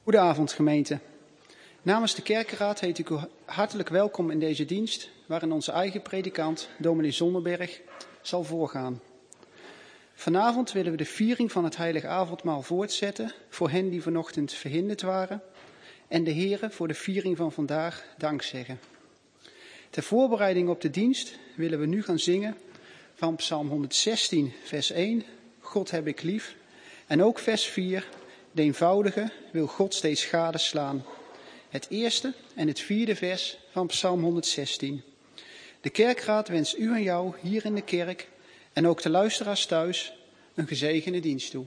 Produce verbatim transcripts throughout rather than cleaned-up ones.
Goedenavond gemeente. Namens de kerkenraad heet ik u hartelijk welkom in deze dienst, waarin onze eigen predikant, dominee Zonderberg, zal voorgaan. Vanavond willen we de viering van het heilige avondmaal voortzetten voor hen die vanochtend verhinderd waren en de Here voor de viering van vandaag dankzeggen. Ter voorbereiding op de dienst willen we nu gaan zingen van Psalm honderdzestien, vers één, God heb ik lief, en ook vers vier, de eenvoudige wil God steeds gadeslaan. Het eerste en het vierde vers van Psalm honderdzestien. De kerkraad wenst u en jou hier in de kerk en ook de luisteraars thuis een gezegende dienst toe.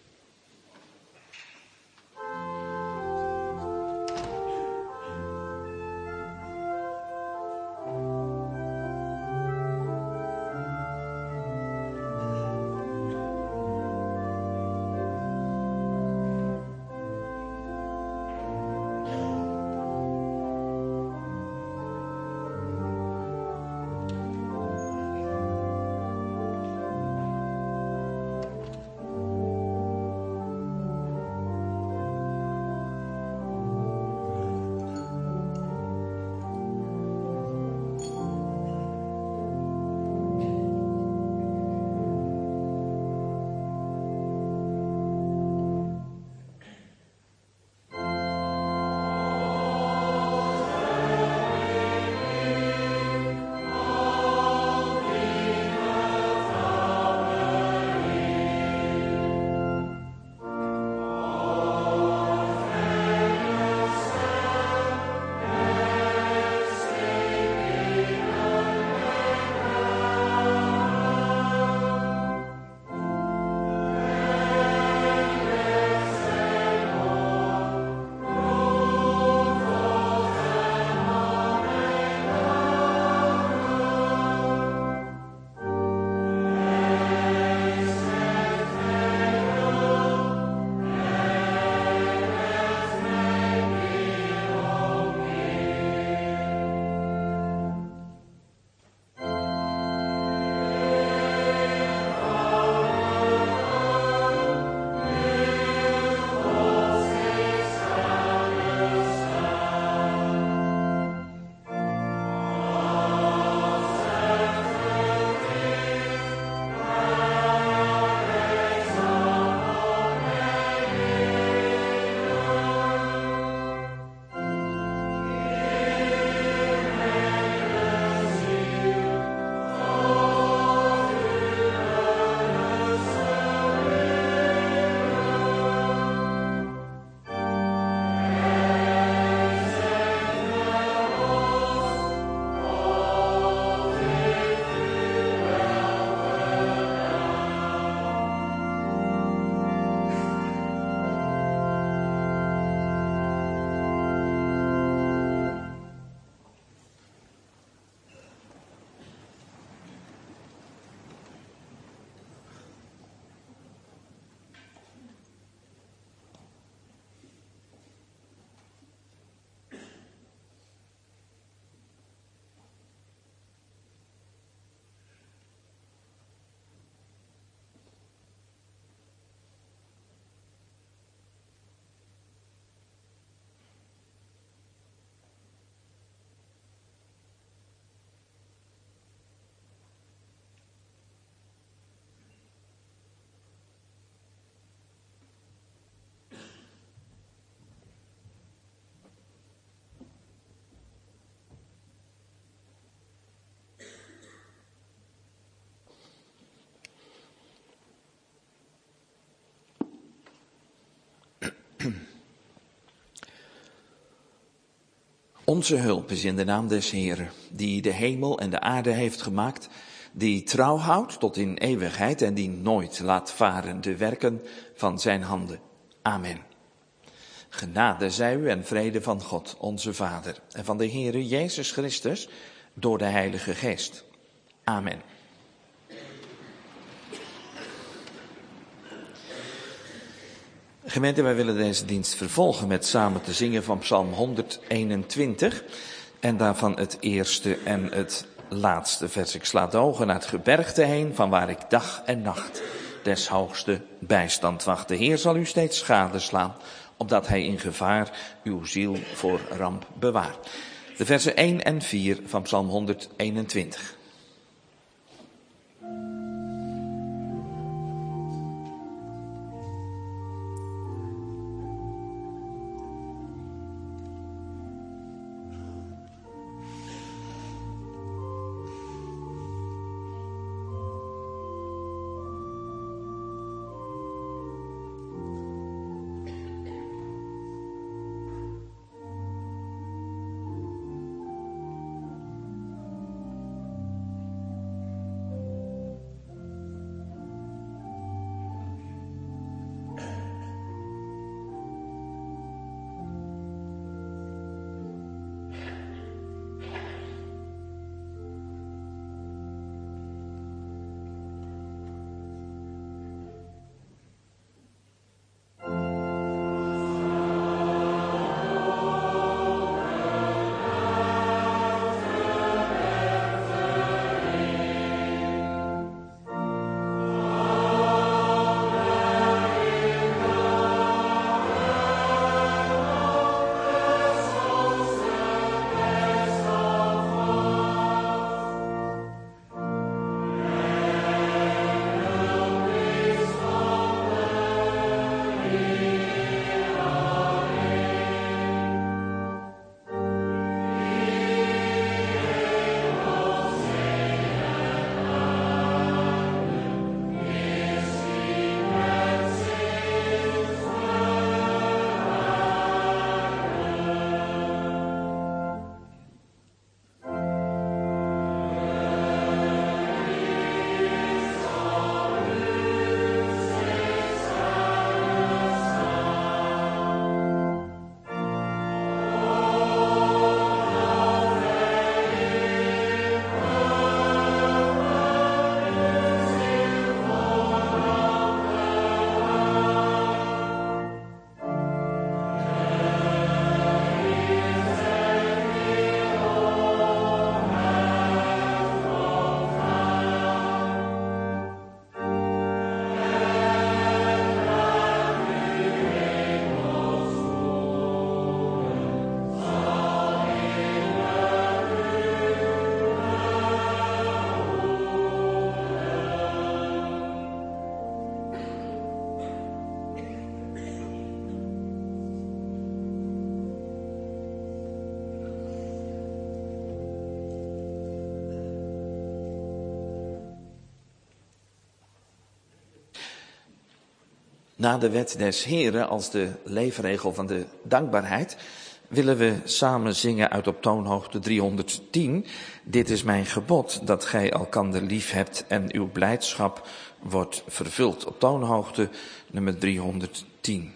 Onze hulp is in de naam des Heeren, die de hemel en de aarde heeft gemaakt, die trouw houdt tot in eeuwigheid en die nooit laat varen de werken van zijn handen. Amen. Genade zij u en vrede van God, onze Vader, en van de Heere Jezus Christus, door de Heilige Geest. Amen. Gemeente, wij willen deze dienst vervolgen met samen te zingen van Psalm honderdeenentwintig en daarvan het eerste en het laatste vers. Ik sla de ogen naar het gebergte heen, van waar ik dag en nacht des hoogste bijstand wacht. De Heer zal u steeds gadeslaan, opdat hij in gevaar uw ziel voor ramp bewaart. De versen één en vier van Psalm honderdeenentwintig. Na de wet des Heren als de leefregel van de dankbaarheid willen we samen zingen uit op toonhoogte driehonderdtien. Dit is mijn gebod, dat gij elkander lief hebt en uw blijdschap wordt vervuld. Op toonhoogte nummer driehonderdtien.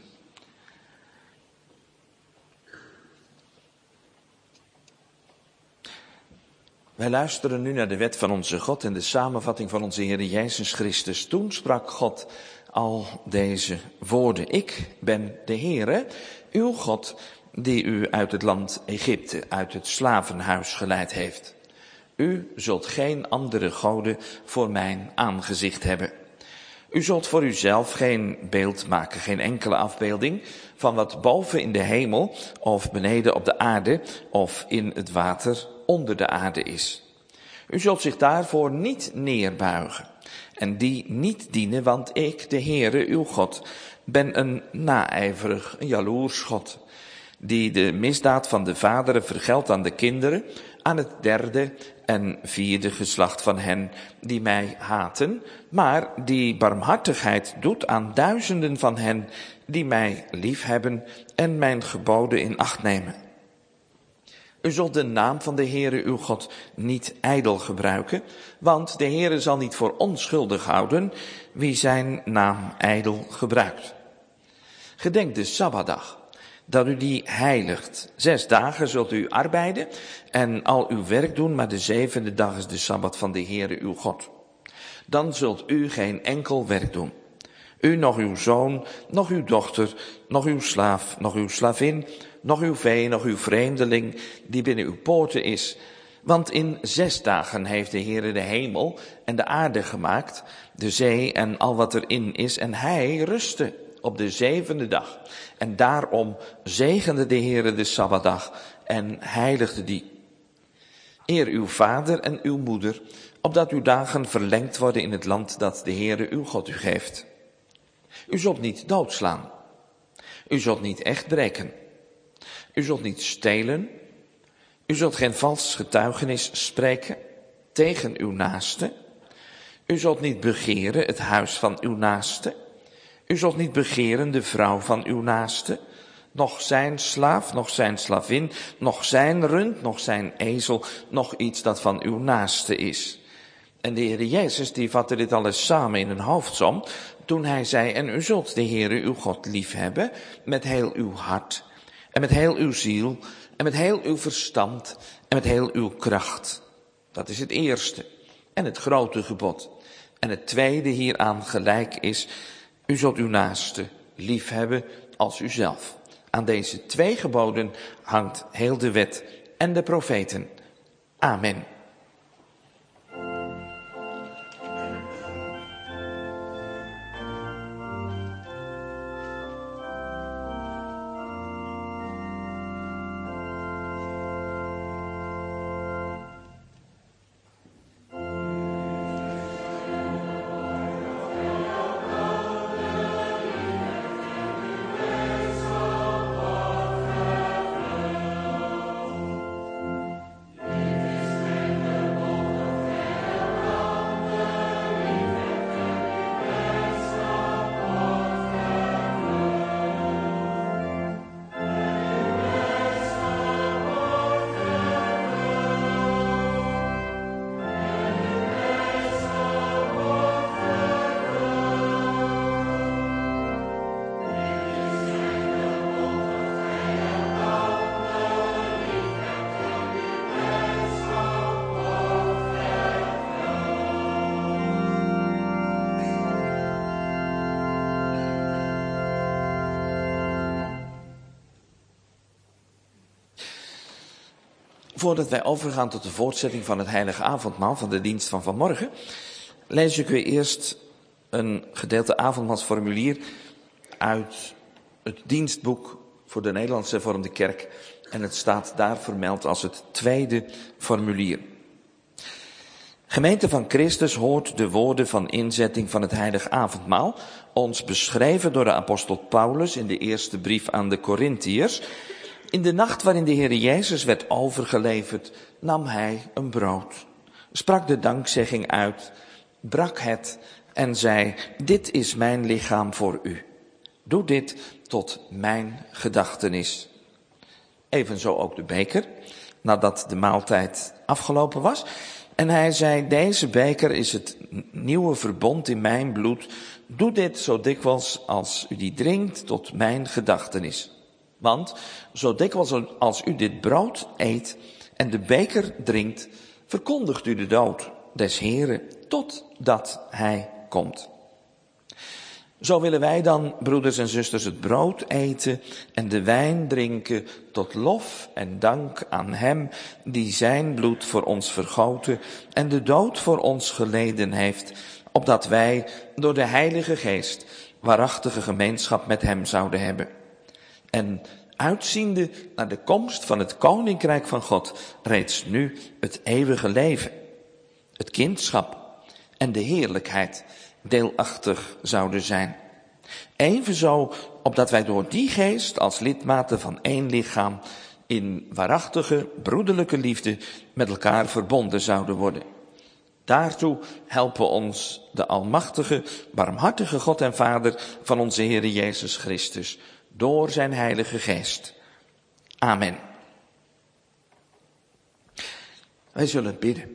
Wij luisteren nu naar de wet van onze God en de samenvatting van onze Heer Jezus Christus. Toen sprak God al deze woorden. Ik ben de Heere, uw God, die u uit het land Egypte, uit het slavenhuis geleid heeft. U zult geen andere goden voor mijn aangezicht hebben. U zult voor uzelf geen beeld maken, geen enkele afbeelding van wat boven in de hemel of beneden op de aarde of in het water onder de aarde is. U zult zich daarvoor niet neerbuigen en die niet dienen, want ik, de Heere, uw God, ben een naijverig, een jaloers God, die de misdaad van de vaderen vergeldt aan de kinderen, aan het derde en vierde geslacht van hen die mij haten, maar die barmhartigheid doet aan duizenden van hen die mij liefhebben en mijn geboden in acht nemen. U zult de naam van de Heere uw God niet ijdel gebruiken, want de Heere zal niet voor onschuldig houden wie zijn naam ijdel gebruikt. Gedenk de Sabbatdag, dat u die heiligt. Zes dagen zult u arbeiden en al uw werk doen, maar de zevende dag is de Sabbat van de Heere uw God. Dan zult u geen enkel werk doen. U, nog uw zoon, nog uw dochter, nog uw slaaf, nog uw slavin, nog uw vee, nog uw vreemdeling die binnen uw poorten is. Want in zes dagen heeft de Heere de hemel en de aarde gemaakt, de zee en al wat erin is, en hij rustte op de zevende dag. En daarom zegende de Heere de Sabbatdag en heiligde die. Eer uw vader en uw moeder, opdat uw dagen verlengd worden in het land dat de Heere uw God u geeft. U zult niet doodslaan. U zult niet echt breken. U zult niet stelen. U zult geen vals getuigenis spreken tegen uw naaste. U zult niet begeren het huis van uw naaste. U zult niet begeren de vrouw van uw naaste. Nog zijn slaaf, nog zijn slavin, nog zijn rund, nog zijn ezel, nog iets dat van uw naaste is. En de Heere Jezus die vatte dit alles samen in een hoofdsom toen hij zei, en u zult de Heere uw God liefhebben met heel uw hart en met heel uw ziel en met heel uw verstand en met heel uw kracht. Dat is het eerste en het grote gebod. En het tweede hieraan gelijk is, u zult uw naaste liefhebben als uzelf. Aan deze twee geboden hangt heel de wet en de profeten. Amen. Voordat wij overgaan tot de voortzetting van het heilige avondmaal van de dienst van vanmorgen, lees ik u eerst een gedeelte avondmaalsformulier uit het dienstboek voor de Nederlandse Hervormde Kerk. En het staat daar vermeld als het tweede formulier. Gemeente van Christus hoort de woorden van inzetting van het heilige avondmaal, ons beschreven door de apostel Paulus in de eerste brief aan de Korintiërs. In de nacht waarin de Heer Jezus werd overgeleverd, nam hij een brood, sprak de dankzegging uit, brak het en zei, dit is mijn lichaam voor u. Doe dit tot mijn gedachtenis. Evenzo ook de beker, nadat de maaltijd afgelopen was. En hij zei, deze beker is het nieuwe verbond in mijn bloed. Doe dit zo dikwijls als u die drinkt tot mijn gedachtenis. Want zo dikwijls als u dit brood eet en de beker drinkt, verkondigt u de dood des Heren totdat hij komt. Zo willen wij dan, broeders en zusters, het brood eten en de wijn drinken tot lof en dank aan hem die zijn bloed voor ons vergoten en de dood voor ons geleden heeft, opdat wij door de Heilige Geest waarachtige gemeenschap met hem zouden hebben. En uitziende naar de komst van het Koninkrijk van God, reeds nu het eeuwige leven, het kindschap en de heerlijkheid deelachtig zouden zijn. Evenzo, opdat wij door die geest als lidmaten van één lichaam in waarachtige broederlijke liefde met elkaar verbonden zouden worden. Daartoe helpen ons de almachtige, barmhartige God en Vader van onze Heer Jezus Christus door zijn Heilige Geest. Amen. Wij zullen bidden.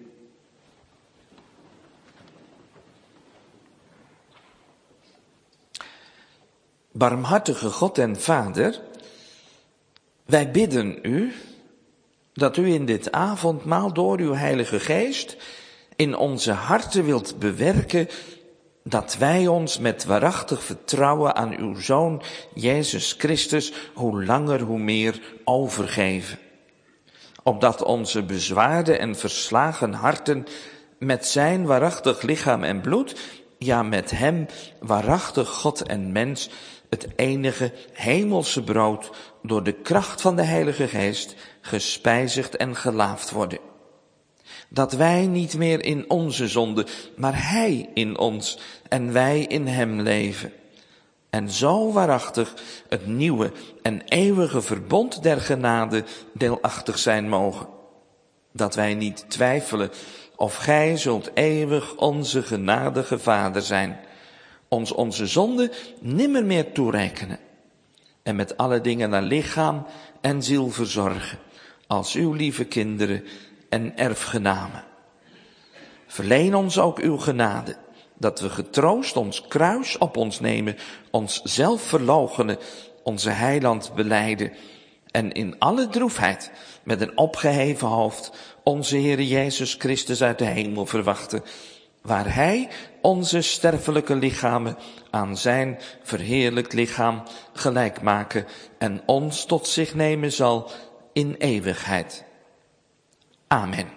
Barmhartige God en Vader, wij bidden u dat u in dit avondmaal door uw Heilige Geest in onze harten wilt bewerken dat wij ons met waarachtig vertrouwen aan uw Zoon Jezus Christus hoe langer hoe meer overgeven. Opdat onze bezwaarde en verslagen harten met zijn waarachtig lichaam en bloed, ja met hem waarachtig God en mens, het enige hemelse brood, door de kracht van de Heilige Geest gespijzigd en gelaafd worden. Dat wij niet meer in onze zonde, maar Hij in ons en wij in Hem leven. En zo waarachtig het nieuwe en eeuwige verbond der genade deelachtig zijn mogen. Dat wij niet twijfelen of Gij zult eeuwig onze genadige Vader zijn, ons onze zonde nimmer meer toerekenen en met alle dingen naar lichaam en ziel verzorgen, als uw lieve kinderen en erfgenamen. Verleen ons ook uw genade, dat we getroost ons kruis op ons nemen, ons zelf verloochenen, onze heiland belijden en in alle droefheid met een opgeheven hoofd onze Heere Jezus Christus uit de hemel verwachten, waar Hij onze sterfelijke lichamen aan zijn verheerlijkt lichaam gelijk maken en ons tot zich nemen zal in eeuwigheid. Amen.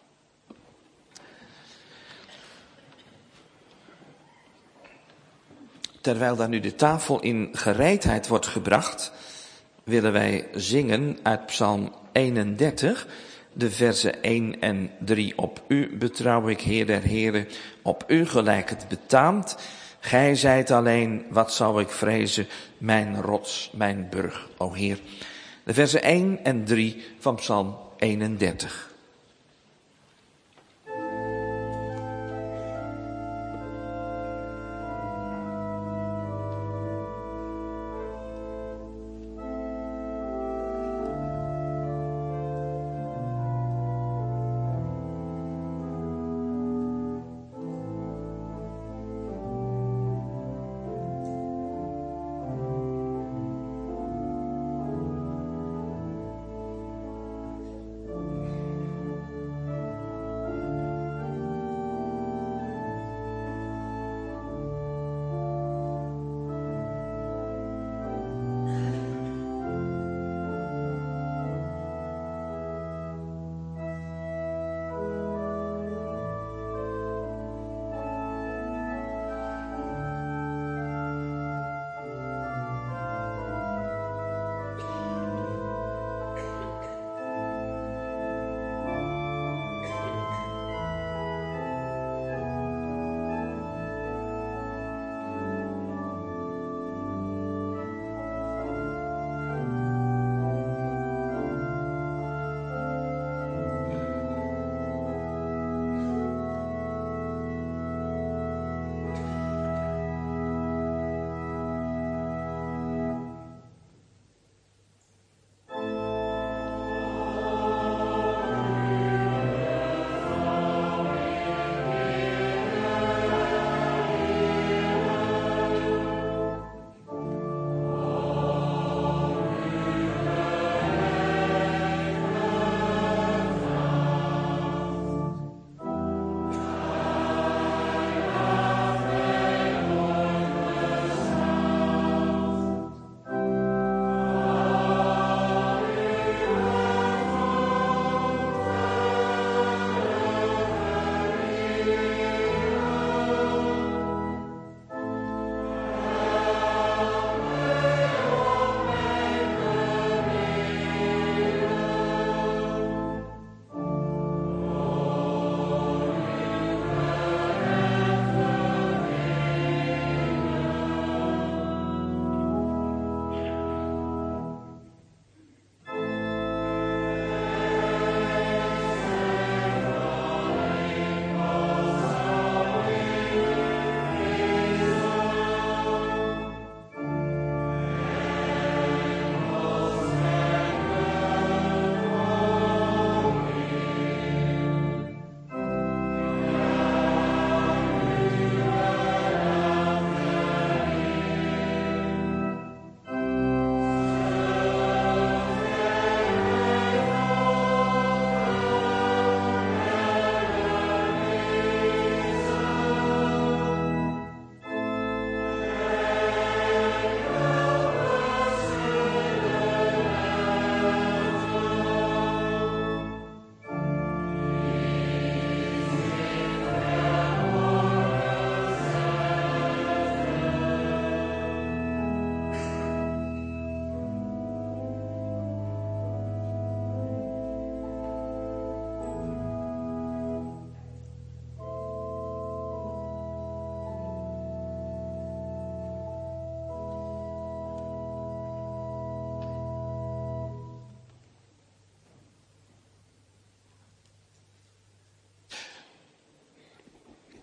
Terwijl daar nu de tafel in gereedheid wordt gebracht, willen wij zingen uit Psalm eenendertig, de versen één en drie. Op u betrouw ik, Heer der Heren, op u gelijk het betaamt. Gij zijt alleen, wat zou ik vrezen, mijn rots, mijn burg, o Heer. De versen één en drie van Psalm eenendertig.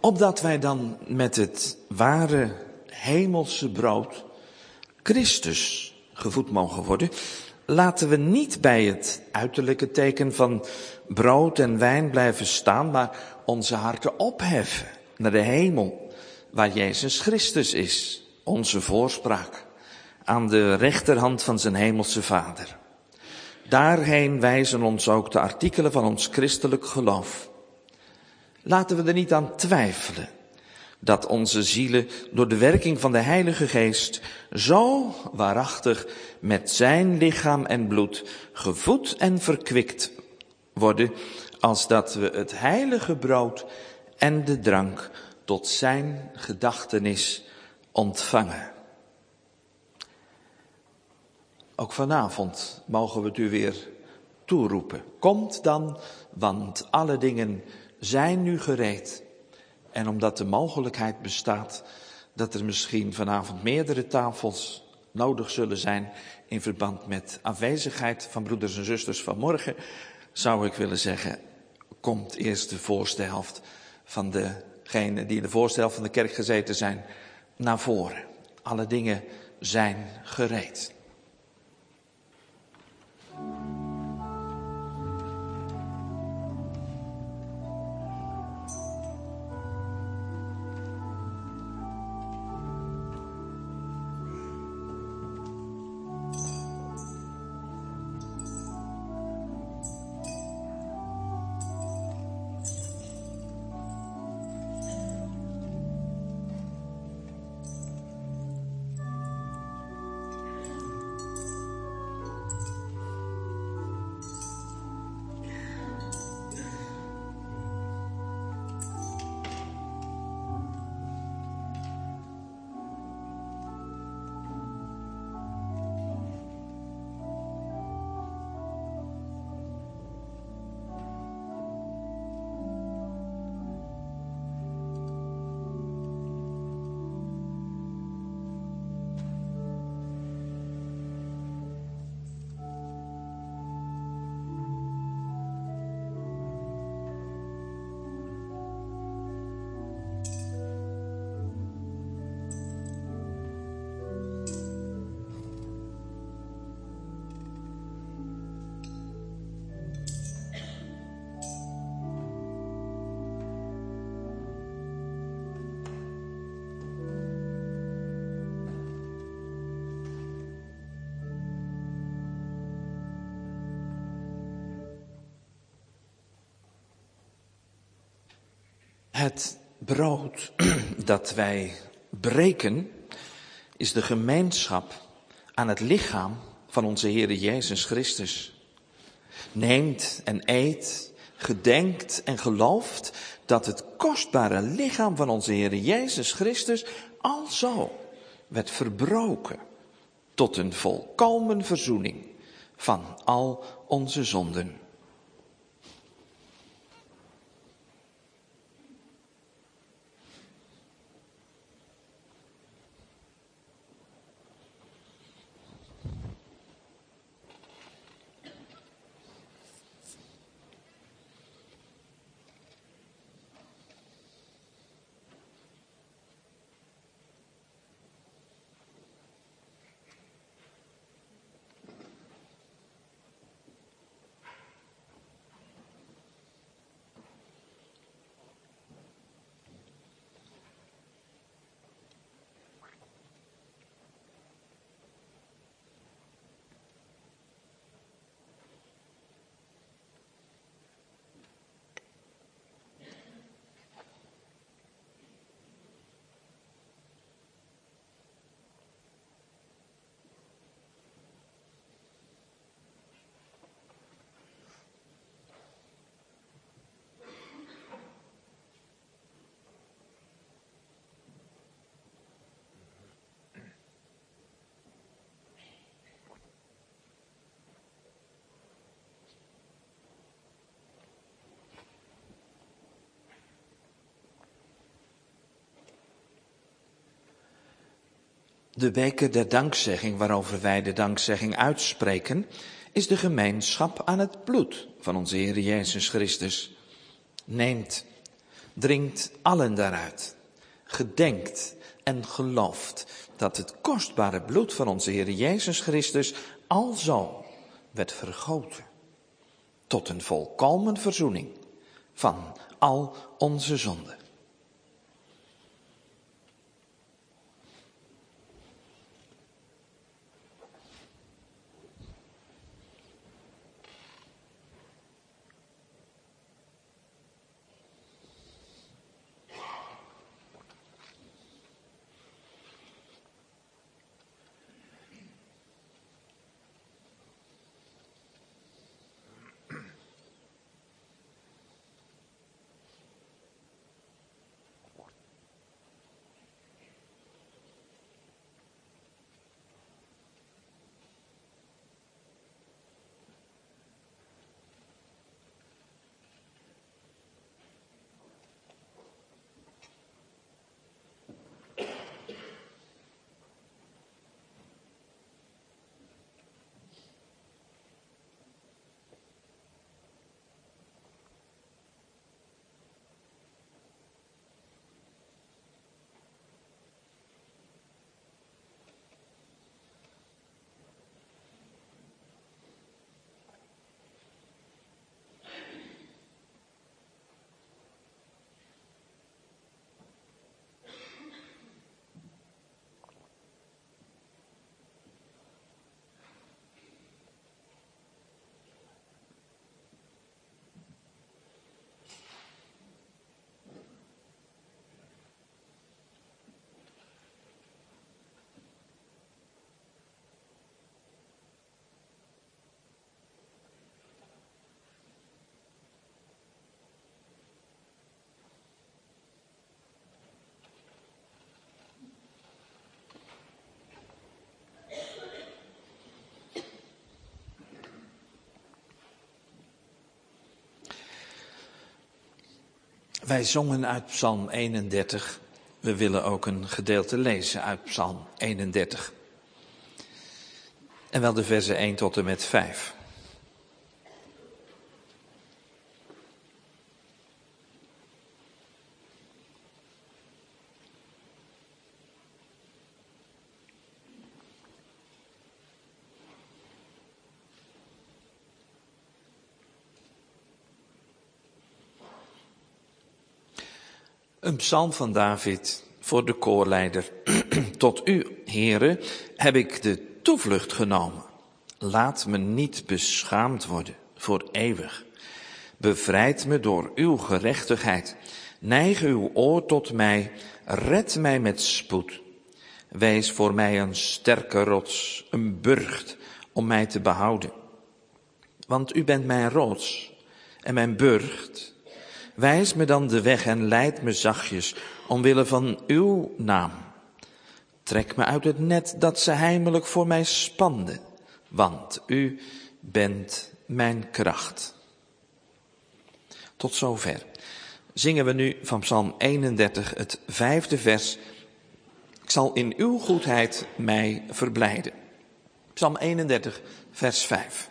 Opdat wij dan met het ware hemelse brood, Christus, gevoed mogen worden, laten we niet bij het uiterlijke teken van brood en wijn blijven staan, maar onze harten opheffen naar de hemel, waar Jezus Christus is, onze voorspraak, aan de rechterhand van zijn hemelse Vader. Daarheen wijzen ons ook de artikelen van ons christelijk geloof. Laten we er niet aan twijfelen dat onze zielen door de werking van de Heilige Geest zo waarachtig met zijn lichaam en bloed gevoed en verkwikt worden, als dat we het heilige brood en de drank tot zijn gedachtenis ontvangen. Ook vanavond mogen we het u weer toeroepen. Komt dan, want alle dingen zijn nu gereed. En omdat de mogelijkheid bestaat dat er misschien vanavond meerdere tafels nodig zullen zijn in verband met afwezigheid van broeders en zusters vanmorgen, zou ik willen zeggen, komt eerst de voorste helft van degenen die in de voorste helft van de kerk gezeten zijn naar voren. Alle dingen zijn gereed. Het brood dat wij breken is de gemeenschap aan het lichaam van onze Heere Jezus Christus. Neemt en eet, gedenkt en gelooft dat het kostbare lichaam van onze Heere Jezus Christus alzo werd verbroken tot een volkomen verzoening van al onze zonden. De beker der dankzegging waarover wij de dankzegging uitspreken, is de gemeenschap aan het bloed van onze Heer Jezus Christus. Neemt Dringt allen daaruit, gedenkt en gelooft dat het kostbare bloed van onze Heer Jezus Christus alzo werd vergoten tot een volkomen verzoening van al onze zonden. Wij zongen uit Psalm eenendertig. We willen ook een gedeelte lezen uit Psalm eenendertig. En wel de versen één tot en met vijf. Een psalm van David voor de koorleider. Tot u, Heere, heb ik de toevlucht genomen. Laat me niet beschaamd worden voor eeuwig. Bevrijd me door uw gerechtigheid. Neig uw oor tot mij. Red mij met spoed. Wees voor mij een sterke rots, een burcht om mij te behouden. Want u bent mijn rots en mijn burcht. Wijs me dan de weg en leid me zachtjes, omwille van uw naam. Trek me uit het net dat ze heimelijk voor mij spanden, want u bent mijn kracht. Tot zover zingen we nu van Psalm eenendertig, het vijfde vers. Ik zal in uw goedheid mij verblijden. Psalm eenendertig, vers vijf.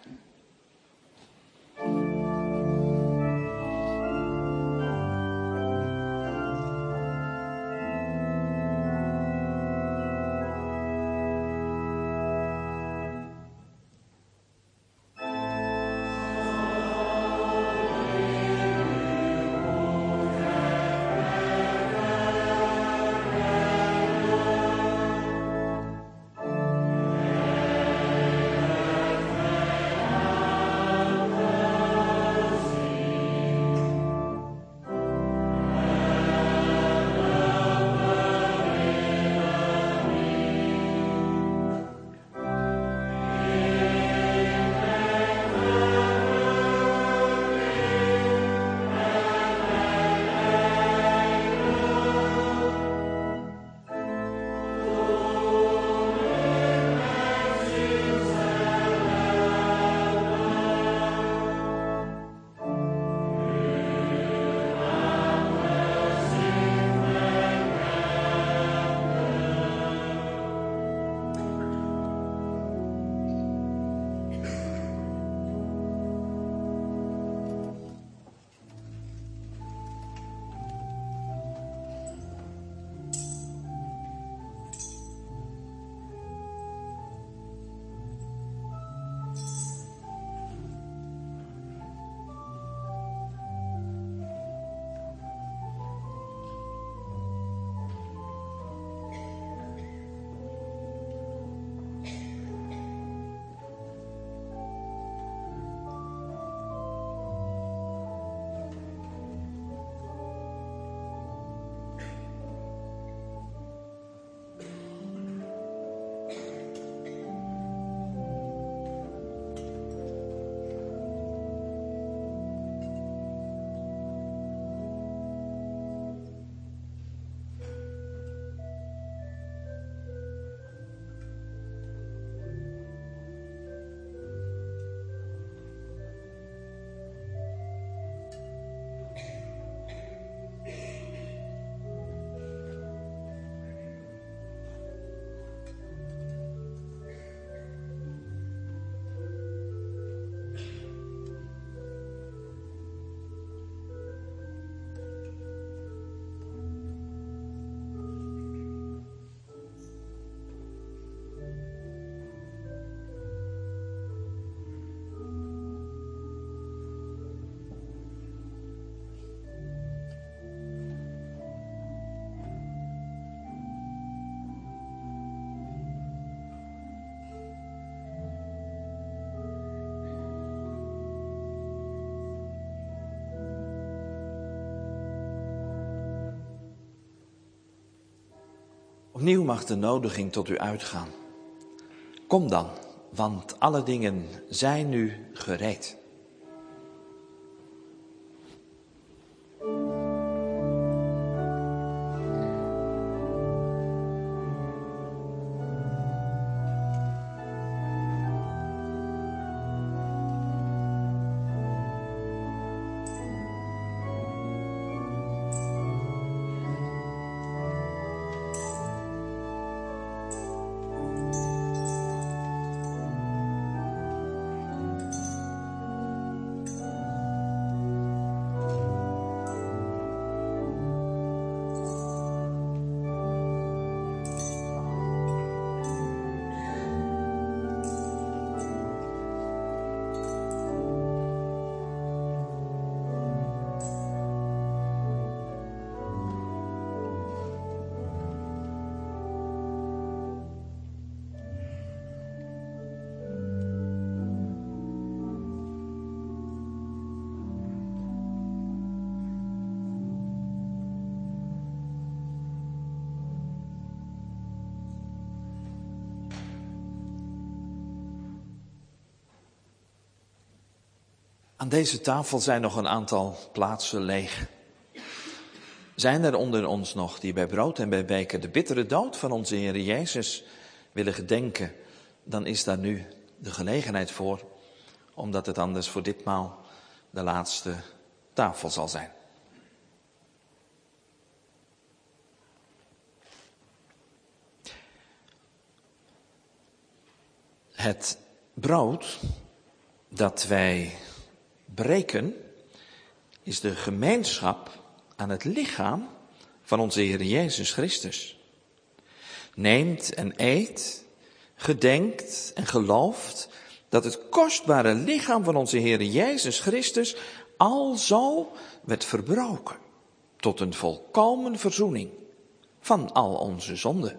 Opnieuw mag de nodiging tot u uitgaan. Kom dan, want alle dingen zijn nu gereed. Aan deze tafel zijn nog een aantal plaatsen leeg. Zijn er onder ons nog die bij brood en bij beker de bittere dood van onze Heer Jezus willen gedenken? Dan is daar nu de gelegenheid voor, omdat het anders voor ditmaal de laatste tafel zal zijn. Het brood dat wij breken is de gemeenschap aan het lichaam van onze Heer Jezus Christus. Neemt en eet, gedenkt en gelooft dat het kostbare lichaam van onze Heer Jezus Christus alzo werd verbroken tot een volkomen verzoening van al onze zonden.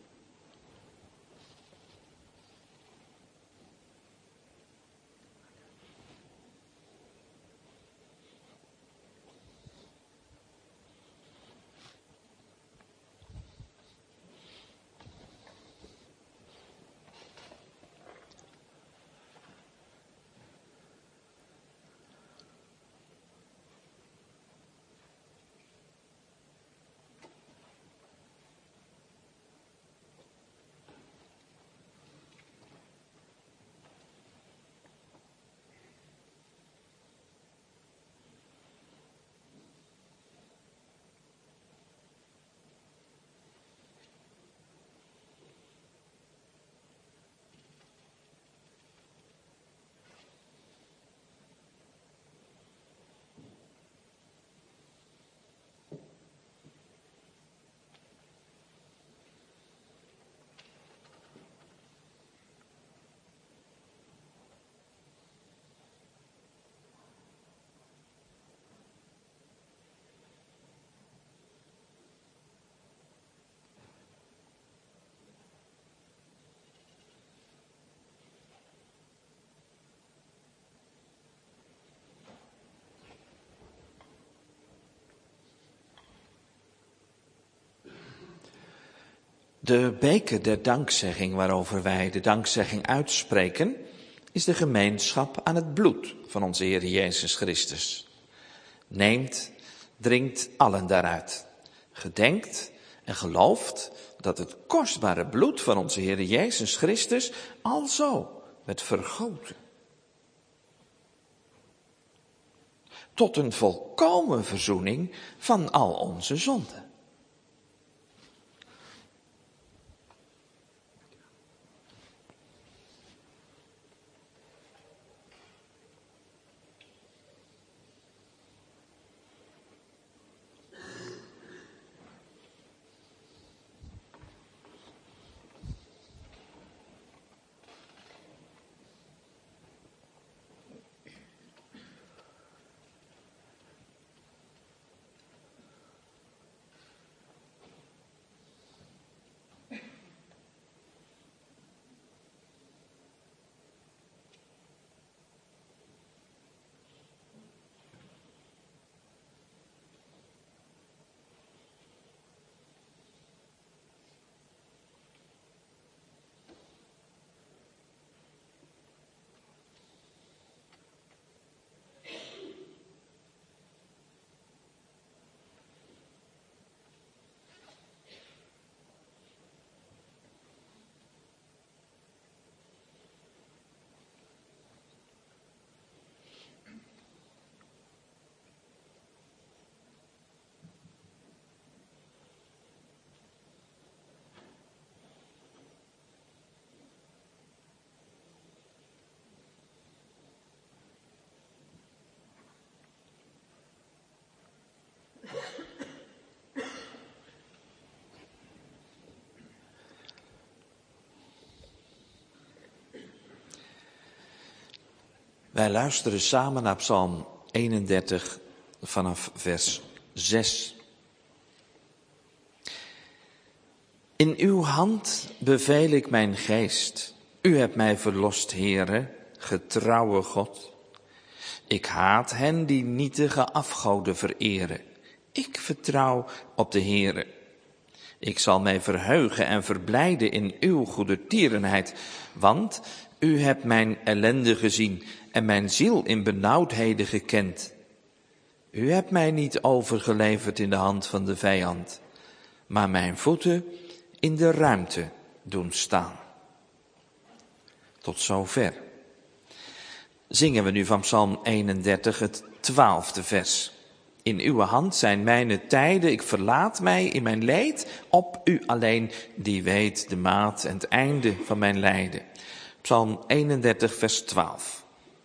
De beker der dankzegging waarover wij de dankzegging uitspreken, is de gemeenschap aan het bloed van onze Heer Jezus Christus. Neemt, drinkt allen daaruit. Gedenkt en gelooft dat het kostbare bloed van onze Heer Jezus Christus alzo werd vergoten. Tot een volkomen verzoening van al onze zonden. Wij luisteren samen naar Psalm eenendertig vanaf vers zes. In uw hand beveel ik mijn geest. U hebt mij verlost, Heere, getrouwe God. Ik haat hen die nietige afgoden vereren. Ik vertrouw op de Heere. Ik zal mij verheugen en verblijden in uw goedertierenheid, want u hebt mijn ellende gezien en mijn ziel in benauwdheden gekend. U hebt mij niet overgeleverd in de hand van de vijand, maar mijn voeten in de ruimte doen staan. Tot zover. Zingen we nu van Psalm eenendertig het twaalfde vers. In uw hand zijn mijn tijden, ik verlaat mij in mijn leed. Op u alleen, die weet de maat en het einde van mijn lijden. Psalm eenendertig vers twaalf.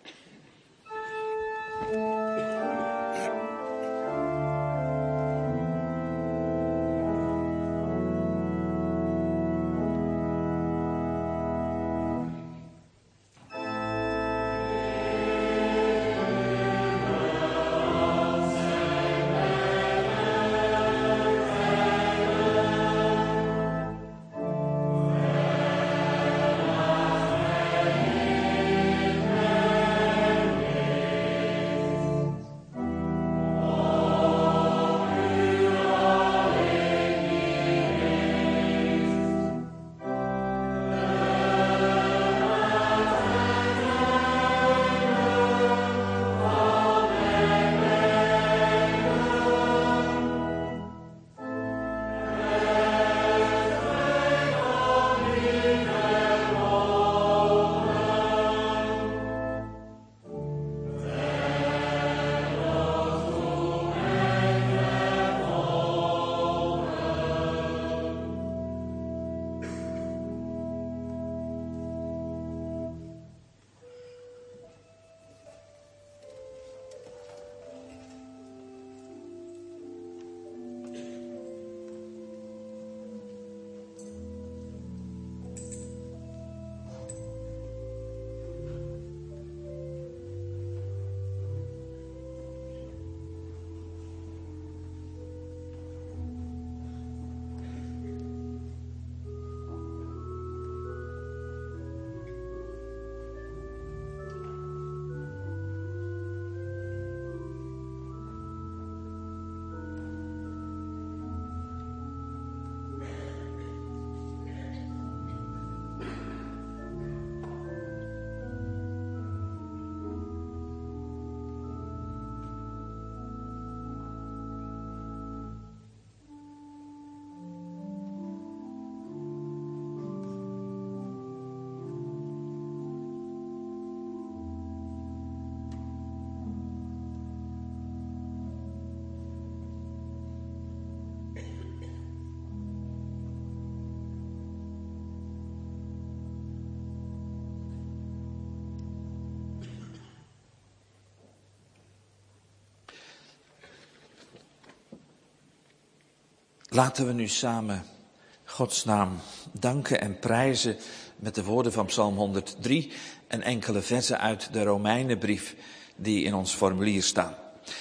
Laten we nu samen Gods naam danken en prijzen met de woorden van Psalm honderddrie en enkele verzen uit de Romeinenbrief die in ons formulier staan.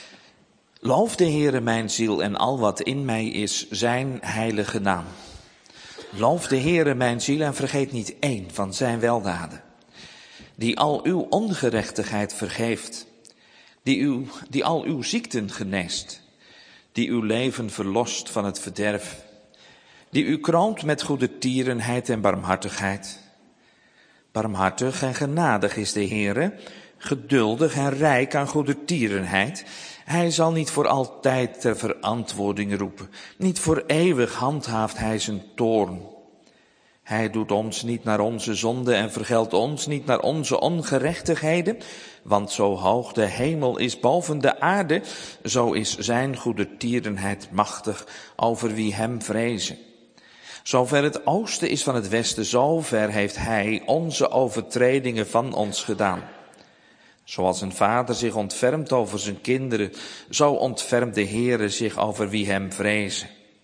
Loof de Heere mijn ziel en al wat in mij is, zijn heilige naam. Loof de Heere mijn ziel en vergeet niet één van zijn weldaden. Die al uw ongerechtigheid vergeeft, die, uw, die al uw ziekten geneest, die uw leven verlost van het verderf, die u kroont met goedertierenheid en barmhartigheid. Barmhartig en genadig is de Heere, geduldig en rijk aan goedertierenheid. Hij zal niet voor altijd ter verantwoording roepen, niet voor eeuwig handhaaft hij zijn toorn. Hij doet ons niet naar onze zonde en vergeldt ons niet naar onze ongerechtigheden, want zo hoog de hemel is boven de aarde, zo is zijn goedertierenheid machtig over wie hem vrezen. Zover het oosten is van het westen, zo ver heeft hij onze overtredingen van ons gedaan. Zoals een vader zich ontfermt over zijn kinderen, zo ontfermt de Heere zich over wie hem vrezen.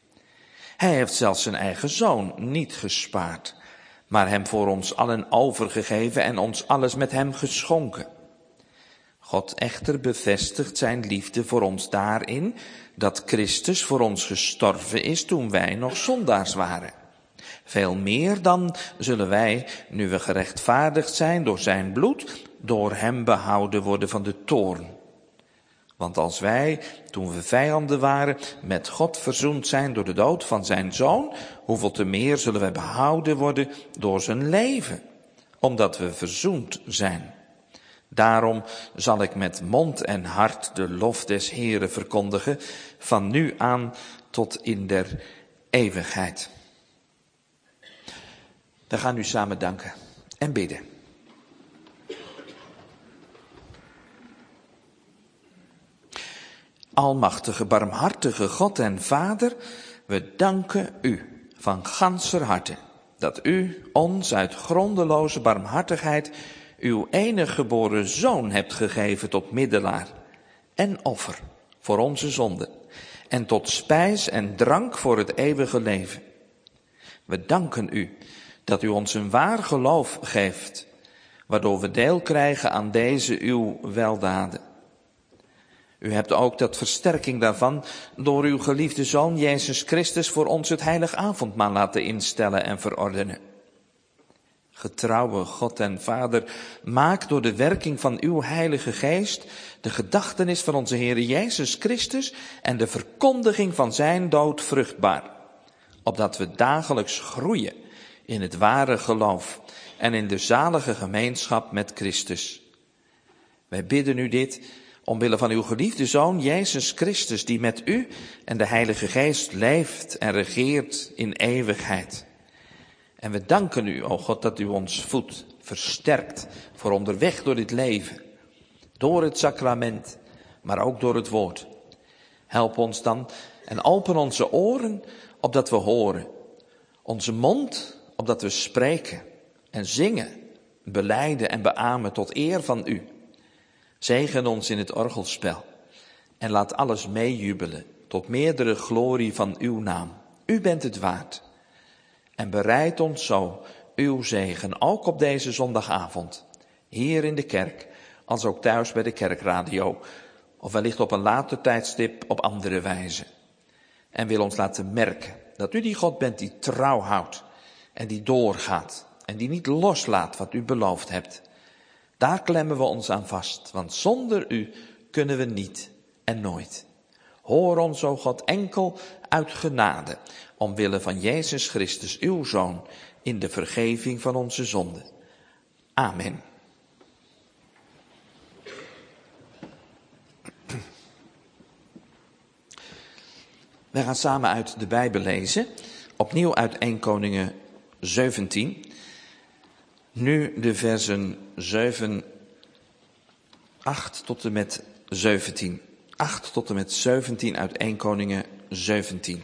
Hij heeft zelfs zijn eigen zoon niet gespaard, maar hem voor ons allen overgegeven en ons alles met hem geschonken. God echter bevestigt zijn liefde voor ons daarin dat Christus voor ons gestorven is toen wij nog zondaars waren. Veel meer dan zullen wij, nu we gerechtvaardigd zijn door zijn bloed, door hem behouden worden van de toorn. Want als wij, toen we vijanden waren, met God verzoend zijn door de dood van zijn zoon, hoeveel te meer zullen wij behouden worden door zijn leven, omdat we verzoend zijn. Daarom zal ik met mond en hart de lof des Heeren verkondigen, van nu aan tot in der eeuwigheid. We gaan nu samen danken en bidden. Almachtige, barmhartige God en Vader, we danken u van ganser harte dat u ons uit grondeloze barmhartigheid uw enige geboren zoon hebt gegeven tot middelaar en offer voor onze zonden en tot spijs en drank voor het eeuwige leven. We danken u dat u ons een waar geloof geeft, waardoor we deel krijgen aan deze uw weldaden. U hebt ook dat versterking daarvan door uw geliefde Zoon Jezus Christus voor ons het heilig avondmaal laten instellen en verordenen. Getrouwe God en Vader, maak door de werking van uw Heilige Geest de gedachtenis van onze Heer Jezus Christus en de verkondiging van zijn dood vruchtbaar, opdat we dagelijks groeien in het ware geloof en in de zalige gemeenschap met Christus. Wij bidden u dit omwille van uw geliefde Zoon Jezus Christus, die met u en de Heilige Geest leeft en regeert in eeuwigheid. En we danken u, o God, dat u ons voedt, versterkt voor onderweg door dit leven, door het sacrament, maar ook door het woord. Help ons dan en open onze oren, opdat we horen, onze mond, opdat we spreken en zingen, belijden en beamen tot eer van u. Zegen ons in het orgelspel en laat alles meejubelen tot meerdere glorie van uw naam. U bent het waard. En bereid ons zo uw zegen, ook op deze zondagavond, hier in de kerk, als ook thuis bij de kerkradio, of wellicht op een later tijdstip op andere wijze. En wil ons laten merken dat u die God bent die trouw houdt en die doorgaat en die niet loslaat wat u beloofd hebt. Daar klemmen we ons aan vast, want zonder u kunnen we niet en nooit. Hoor ons, o God, enkel uit genade, omwille van Jezus Christus, uw Zoon, in de vergeving van onze zonden. Amen. Wij gaan samen uit de Bijbel lezen, opnieuw uit Eerste Koningen zeventien. Nu de versen zeven, acht tot en met zeventien. acht tot en met zeventien uit Eerste Koningen zeventien.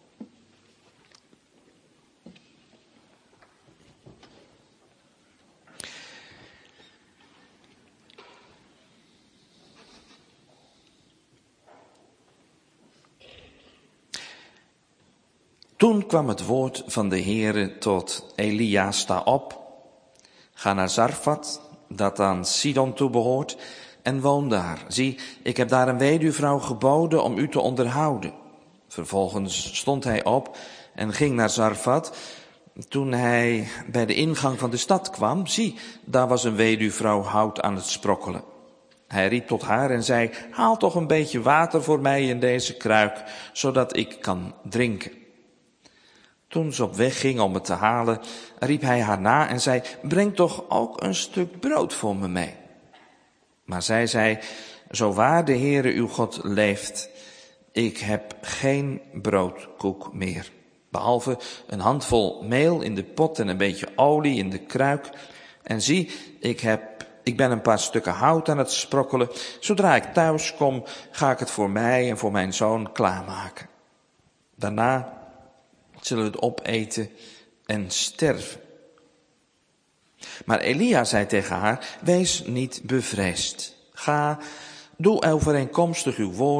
Toen kwam het woord van de Heere tot Elia: sta op, ga naar Zarfat, dat aan Sidon toebehoort, en woon daar. Zie, ik heb daar een weduwvrouw geboden om u te onderhouden. Vervolgens stond hij op en ging naar Zarfat. Toen hij bij de ingang van de stad kwam, zie, daar was een weduwvrouw hout aan het sprokkelen. Hij riep tot haar en zei: haal toch een beetje water voor mij in deze kruik, zodat ik kan drinken. Toen ze op weg ging om het te halen, riep hij haar na en zei: breng toch ook een stuk brood voor me mee. Maar zij zei: zo waar de Heere uw God leeft, ik heb geen broodkoek meer, behalve een handvol meel in de pot en een beetje olie in de kruik. En zie, ik heb, ik ben een paar stukken hout aan het sprokkelen. Zodra ik thuis kom, ga ik het voor mij en voor mijn zoon klaarmaken. Daarna zullen we het opeten en sterven. Maar Elia zei tegen haar: wees niet bevreesd. Ga, doe overeenkomstig uw woord,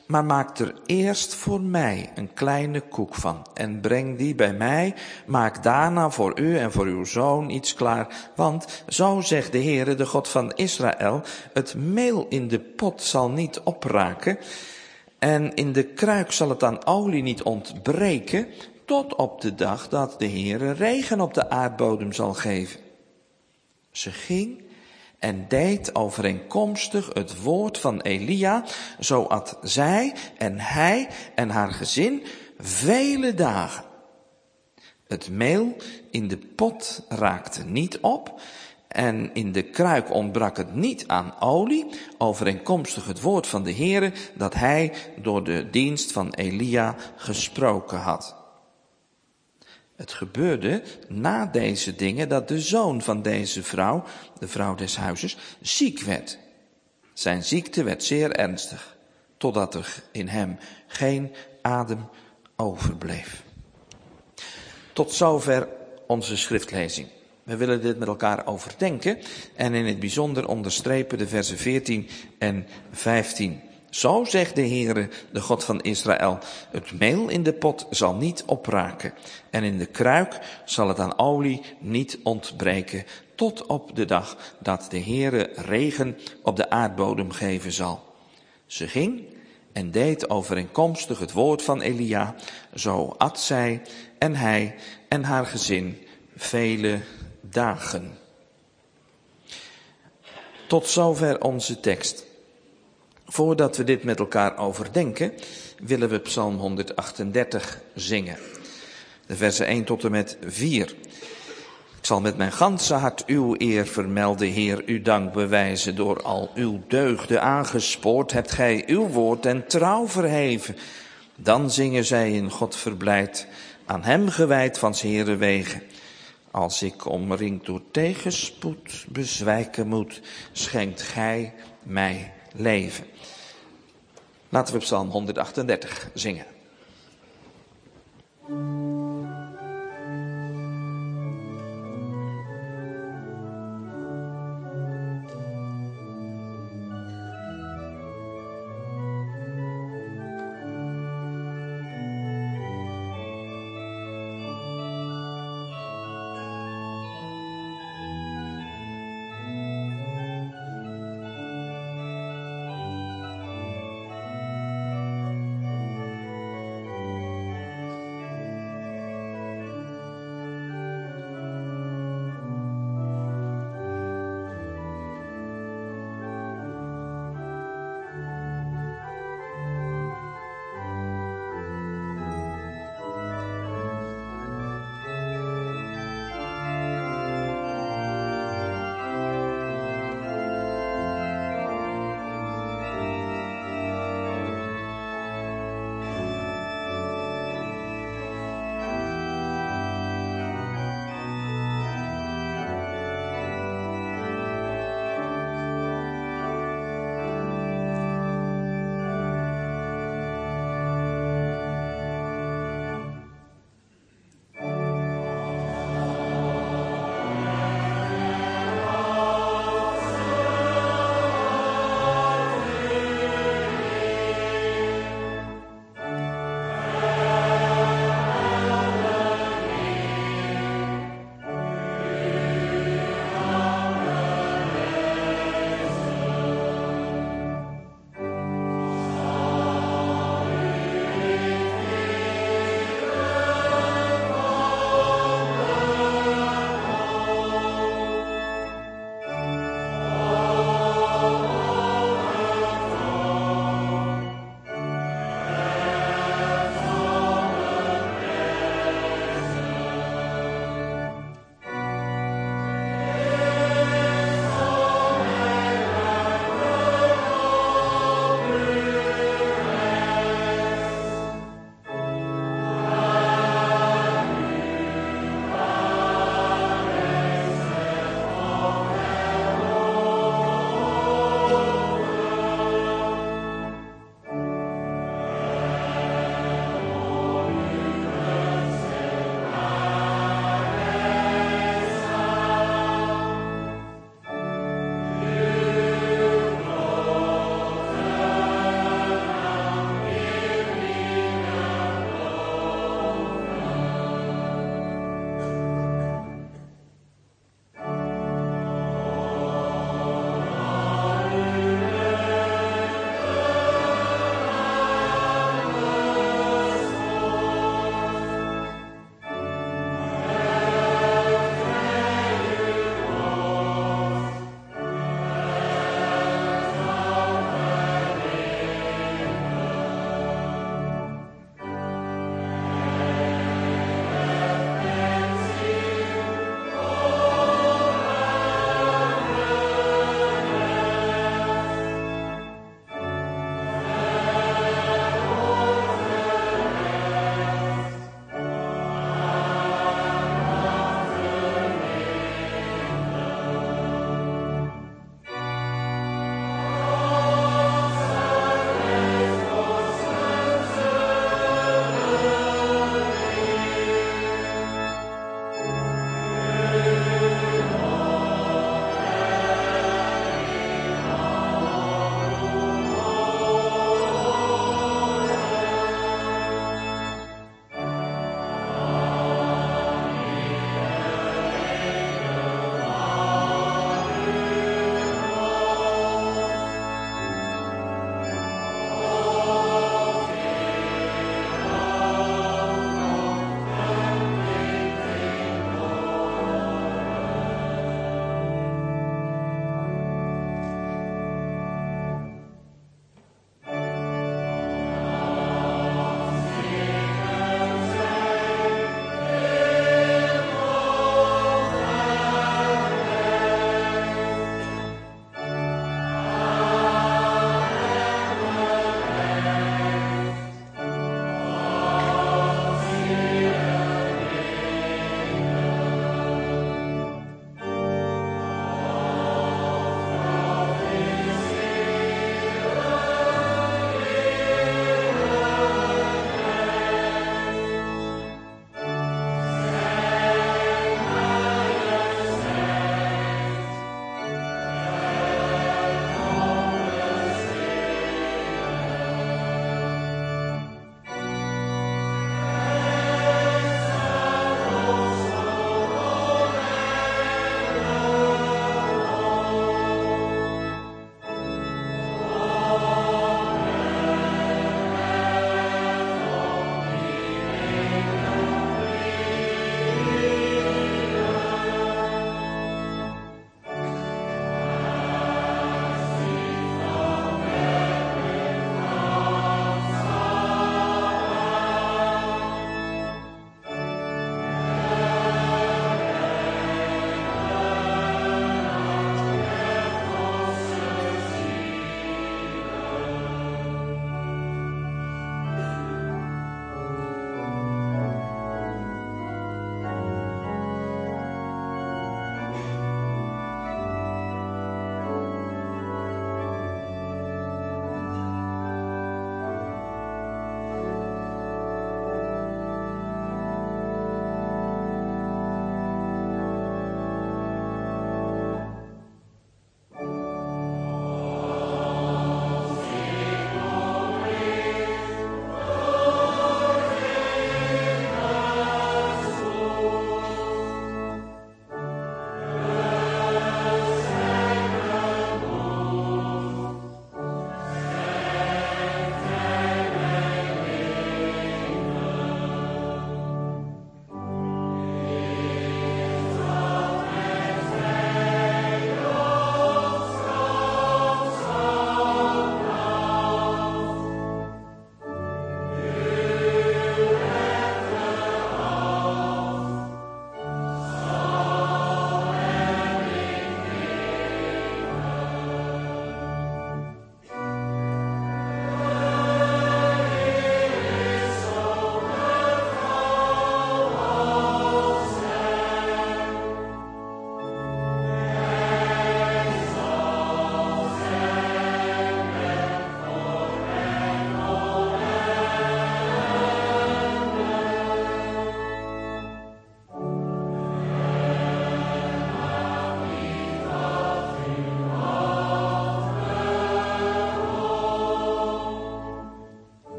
maar maak er eerst voor mij een kleine koek van en breng die bij mij. Maak daarna voor u en voor uw zoon iets klaar, want zo zegt de Heere, de God van Israël, het meel in de pot zal niet opraken en in de kruik zal het aan olie niet ontbreken, tot op de dag dat de Heere regen op de aardbodem zal geven. Ze ging en deed overeenkomstig het woord van Elia, zo at zij en hij en haar gezin vele dagen. Het meel in de pot raakte niet op en in de kruik ontbrak het niet aan olie, overeenkomstig het woord van de Heere dat hij door de dienst van Elia gesproken had. Het gebeurde na deze dingen dat de zoon van deze vrouw, de vrouw des huizes, ziek werd. Zijn ziekte werd zeer ernstig, totdat er in hem geen adem overbleef. Tot zover onze schriftlezing. We willen dit met elkaar overdenken en in het bijzonder onderstrepen de versen veertien en vijftien. Zo zegt de Heere, de God van Israël, het meel in de pot zal niet opraken en in de kruik zal het aan olie niet ontbreken, tot op de dag dat de Heere regen op de aardbodem geven zal. Ze ging en deed overeenkomstig het woord van Elia, zo at zij en hij en haar gezin vele dagen. Tot zover onze tekst. Voordat we dit met elkaar overdenken, willen we Psalm honderdachtendertig zingen. De versen één tot en met vier. Ik zal met mijn ganse hart uw eer vermelden, Heer, uw dank bewijzen. Door al uw deugden aangespoord hebt gij uw woord en trouw verheven. Dan zingen zij in God verblijd, aan hem gewijd van 's Heere wegen. Als ik omringd door tegenspoed bezwijken moet, schenkt gij mij leven. Laten we Psalm honderdachtendertig zingen.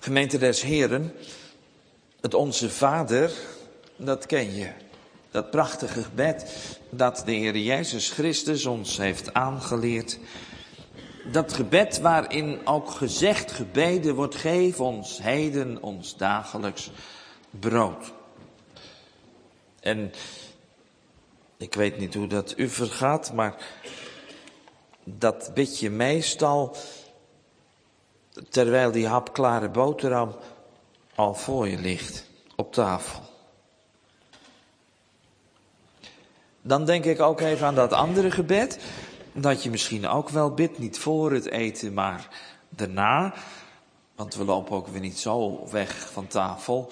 Gemeente des Heren, het Onze Vader, dat ken je. Dat prachtige gebed dat de Heer Jezus Christus ons heeft aangeleerd. Dat gebed waarin ook gezegd, gebeden wordt, geef ons heden ons dagelijks brood. En ik weet niet hoe dat u vergaat, maar dat bid je meestal terwijl die hapklare boterham al voor je ligt op tafel. Dan denk ik ook even aan dat andere gebed, dat je misschien ook wel bidt, niet voor het eten, maar daarna. Want we lopen ook weer niet zo weg van tafel.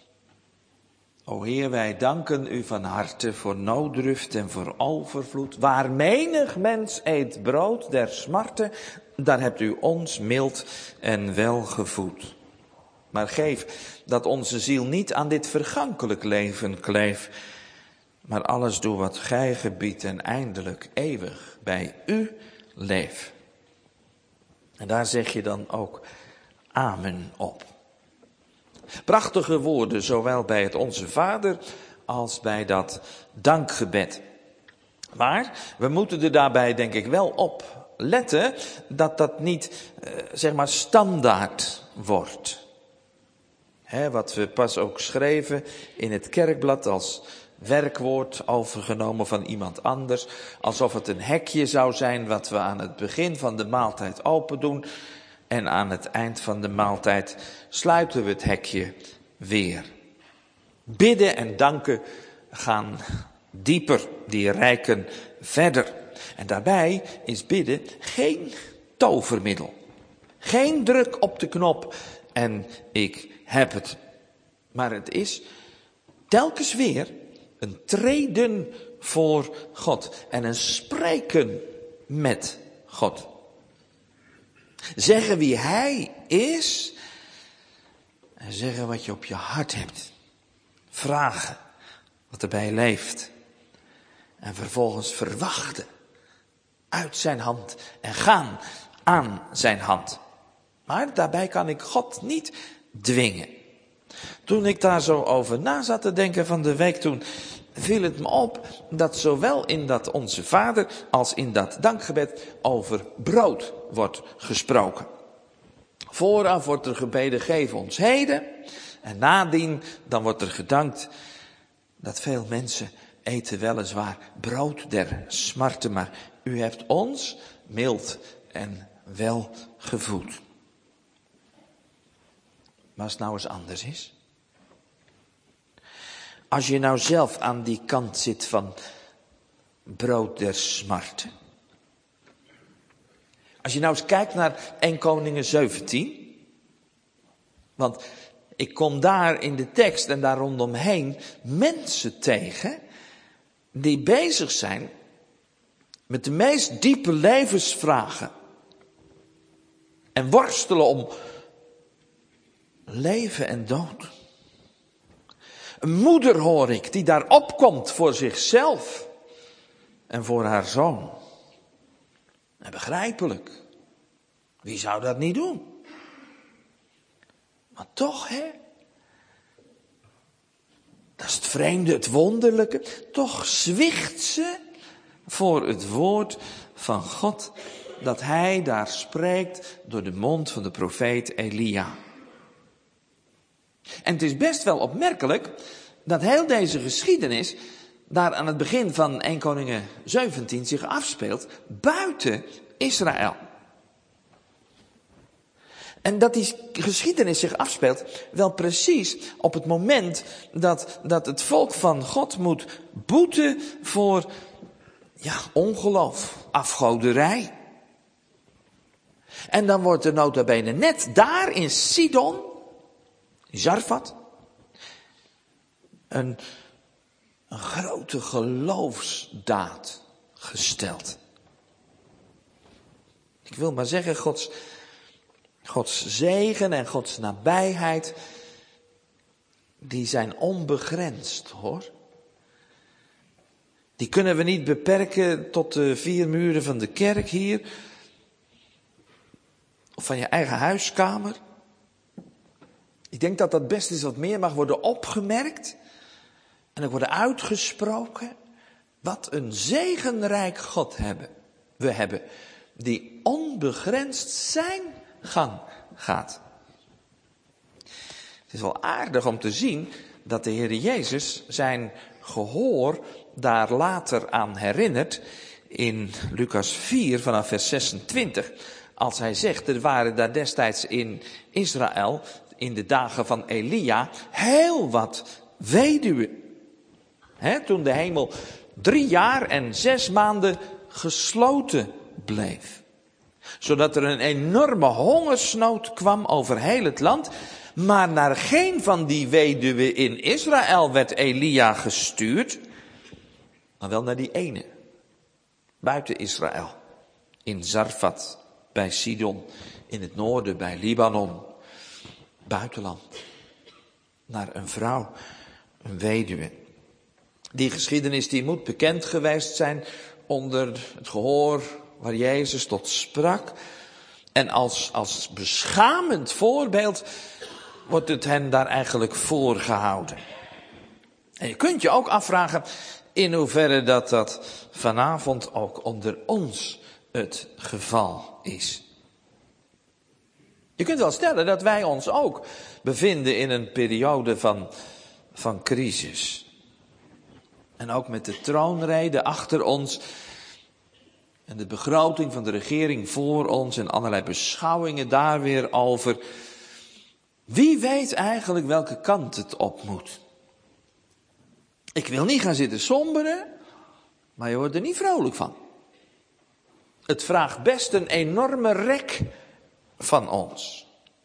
O Heer, wij danken u van harte voor nooddruft en voor overvloed. Waar menig mens eet brood der smarte, daar hebt u ons mild en wel gevoed. Maar geef dat onze ziel niet aan dit vergankelijk leven kleeft, maar alles doe wat gij gebiedt en eindelijk eeuwig bij u leef. En daar zeg je dan ook amen op. Prachtige woorden, zowel bij het Onze Vader als bij dat dankgebed. Maar we moeten er daarbij denk ik wel op letten dat dat niet eh, zeg maar standaard wordt. Hè, wat we pas ook schreven in het kerkblad als werkwoord overgenomen van iemand anders. Alsof het een hekje zou zijn wat we aan het begin van de maaltijd open doen. En aan het eind van de maaltijd sluiten we het hekje weer. Bidden en danken gaan dieper, die reiken verder. En daarbij is bidden geen tovermiddel. Geen druk op de knop en ik heb het. Maar het is telkens weer een treden voor God en een spreken met God. Zeggen wie hij is en zeggen wat je op je hart hebt. Vragen wat erbij leeft en vervolgens verwachten uit zijn hand en gaan aan zijn hand. Maar daarbij kan ik God niet dwingen. Toen ik daar zo over na zat te denken van de week, toen viel het me op dat zowel in dat Onze Vader als in dat dankgebed over brood wordt gesproken. Vooraf wordt er gebeden, geef ons heden. En nadien dan wordt er gedankt dat veel mensen eten weliswaar brood der smarte, maar u hebt ons mild en wel gevoed. Maar als het nou eens anders is. Als je nou zelf aan die kant zit van brood der smarte. Als je nou eens kijkt naar Eerste Koningen zeventien. Want ik kom daar in de tekst en daar rondomheen mensen tegen die bezig zijn met de meest diepe levensvragen. En worstelen om leven en dood. Een moeder hoor ik die daar opkomt voor zichzelf en voor haar zoon. En begrijpelijk. Wie zou dat niet doen? Maar toch, hè? Dat is het vreemde, het wonderlijke. Toch zwicht ze voor het woord van God dat hij daar spreekt door de mond van de profeet Elia. En het is best wel opmerkelijk dat heel deze geschiedenis daar aan het begin van Eerste Koningen zeventien zich afspeelt buiten Israël. En dat die geschiedenis zich afspeelt wel precies op het moment dat, dat het volk van God moet boeten voor ja, ongeloof, afgoderij. En dan wordt er nota bene net daar in Sidon, in Zarfat, een, een grote geloofsdaad gesteld. Ik wil maar zeggen, Gods, Gods zegen en Gods nabijheid, die zijn onbegrensd, hoor. Die kunnen we niet beperken tot de vier muren van de kerk hier. Of van je eigen huiskamer. Ik denk dat dat best eens wat meer mag worden opgemerkt en ook worden uitgesproken. Wat een zegenrijk God hebben we hebben, die onbegrensd zijn gang gaat. Het is wel aardig om te zien dat de Heer Jezus zijn gehoor daar later aan herinnert in Lucas vier vanaf vers zesentwintig. Als hij zegt, er waren daar destijds in Israël, in de dagen van Elia, heel wat weduwen. He, toen de hemel drie jaar en zes maanden gesloten bleef. Zodat er een enorme hongersnood kwam over heel het land. Maar naar geen van die weduwen in Israël werd Elia gestuurd. Maar wel naar die ene. Buiten Israël. In Zarfat, bij Sidon. In het noorden, bij Libanon. Buitenland. Naar een vrouw, een weduwe. Die geschiedenis die moet bekend geweest zijn onder het gehoor waar Jezus tot sprak. En als, als beschamend voorbeeld wordt het hen daar eigenlijk voorgehouden. En je kunt je ook afvragen in hoeverre dat dat vanavond ook onder ons het geval is. Je kunt wel stellen dat wij ons ook bevinden in een periode van, van crisis. En ook met de troonrede achter ons en de begroting van de regering voor ons en allerlei beschouwingen daar weer over. Wie weet eigenlijk welke kant het op moet? Ik wil niet gaan zitten somberen, maar je wordt er niet vrolijk van. Het vraagt best een enorme rek van ons.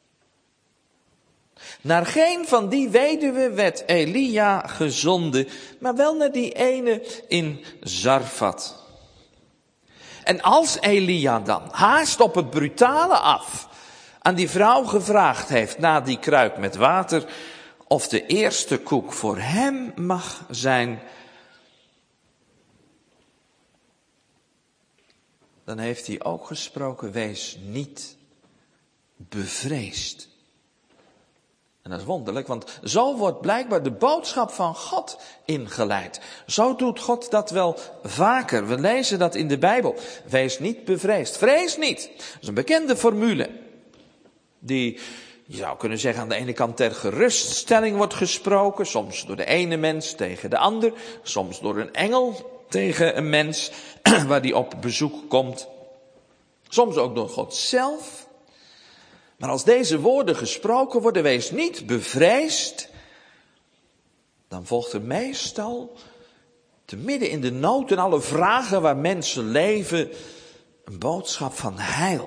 Naar geen van die weduwen werd Elia gezonden, maar wel naar die ene in Zarfat. En als Elia dan haast op het brutale af aan die vrouw gevraagd heeft na die kruik met water of de eerste koek voor hem mag zijn, dan heeft hij ook gesproken, wees niet bevreesd. En dat is wonderlijk, want zo wordt blijkbaar de boodschap van God ingeleid. Zo doet God dat wel vaker. We lezen dat in de Bijbel. Wees niet bevreesd. Vrees niet. Dat is een bekende formule. Die, je zou kunnen zeggen, aan de ene kant ter geruststelling wordt gesproken. Soms door de ene mens tegen de ander. Soms door een engel tegen een mens waar die op bezoek komt. Soms ook door God zelf. Maar als deze woorden gesproken worden, wees niet bevreesd, dan volgt er meestal, te midden in de nood en alle vragen waar mensen leven, een boodschap van heil.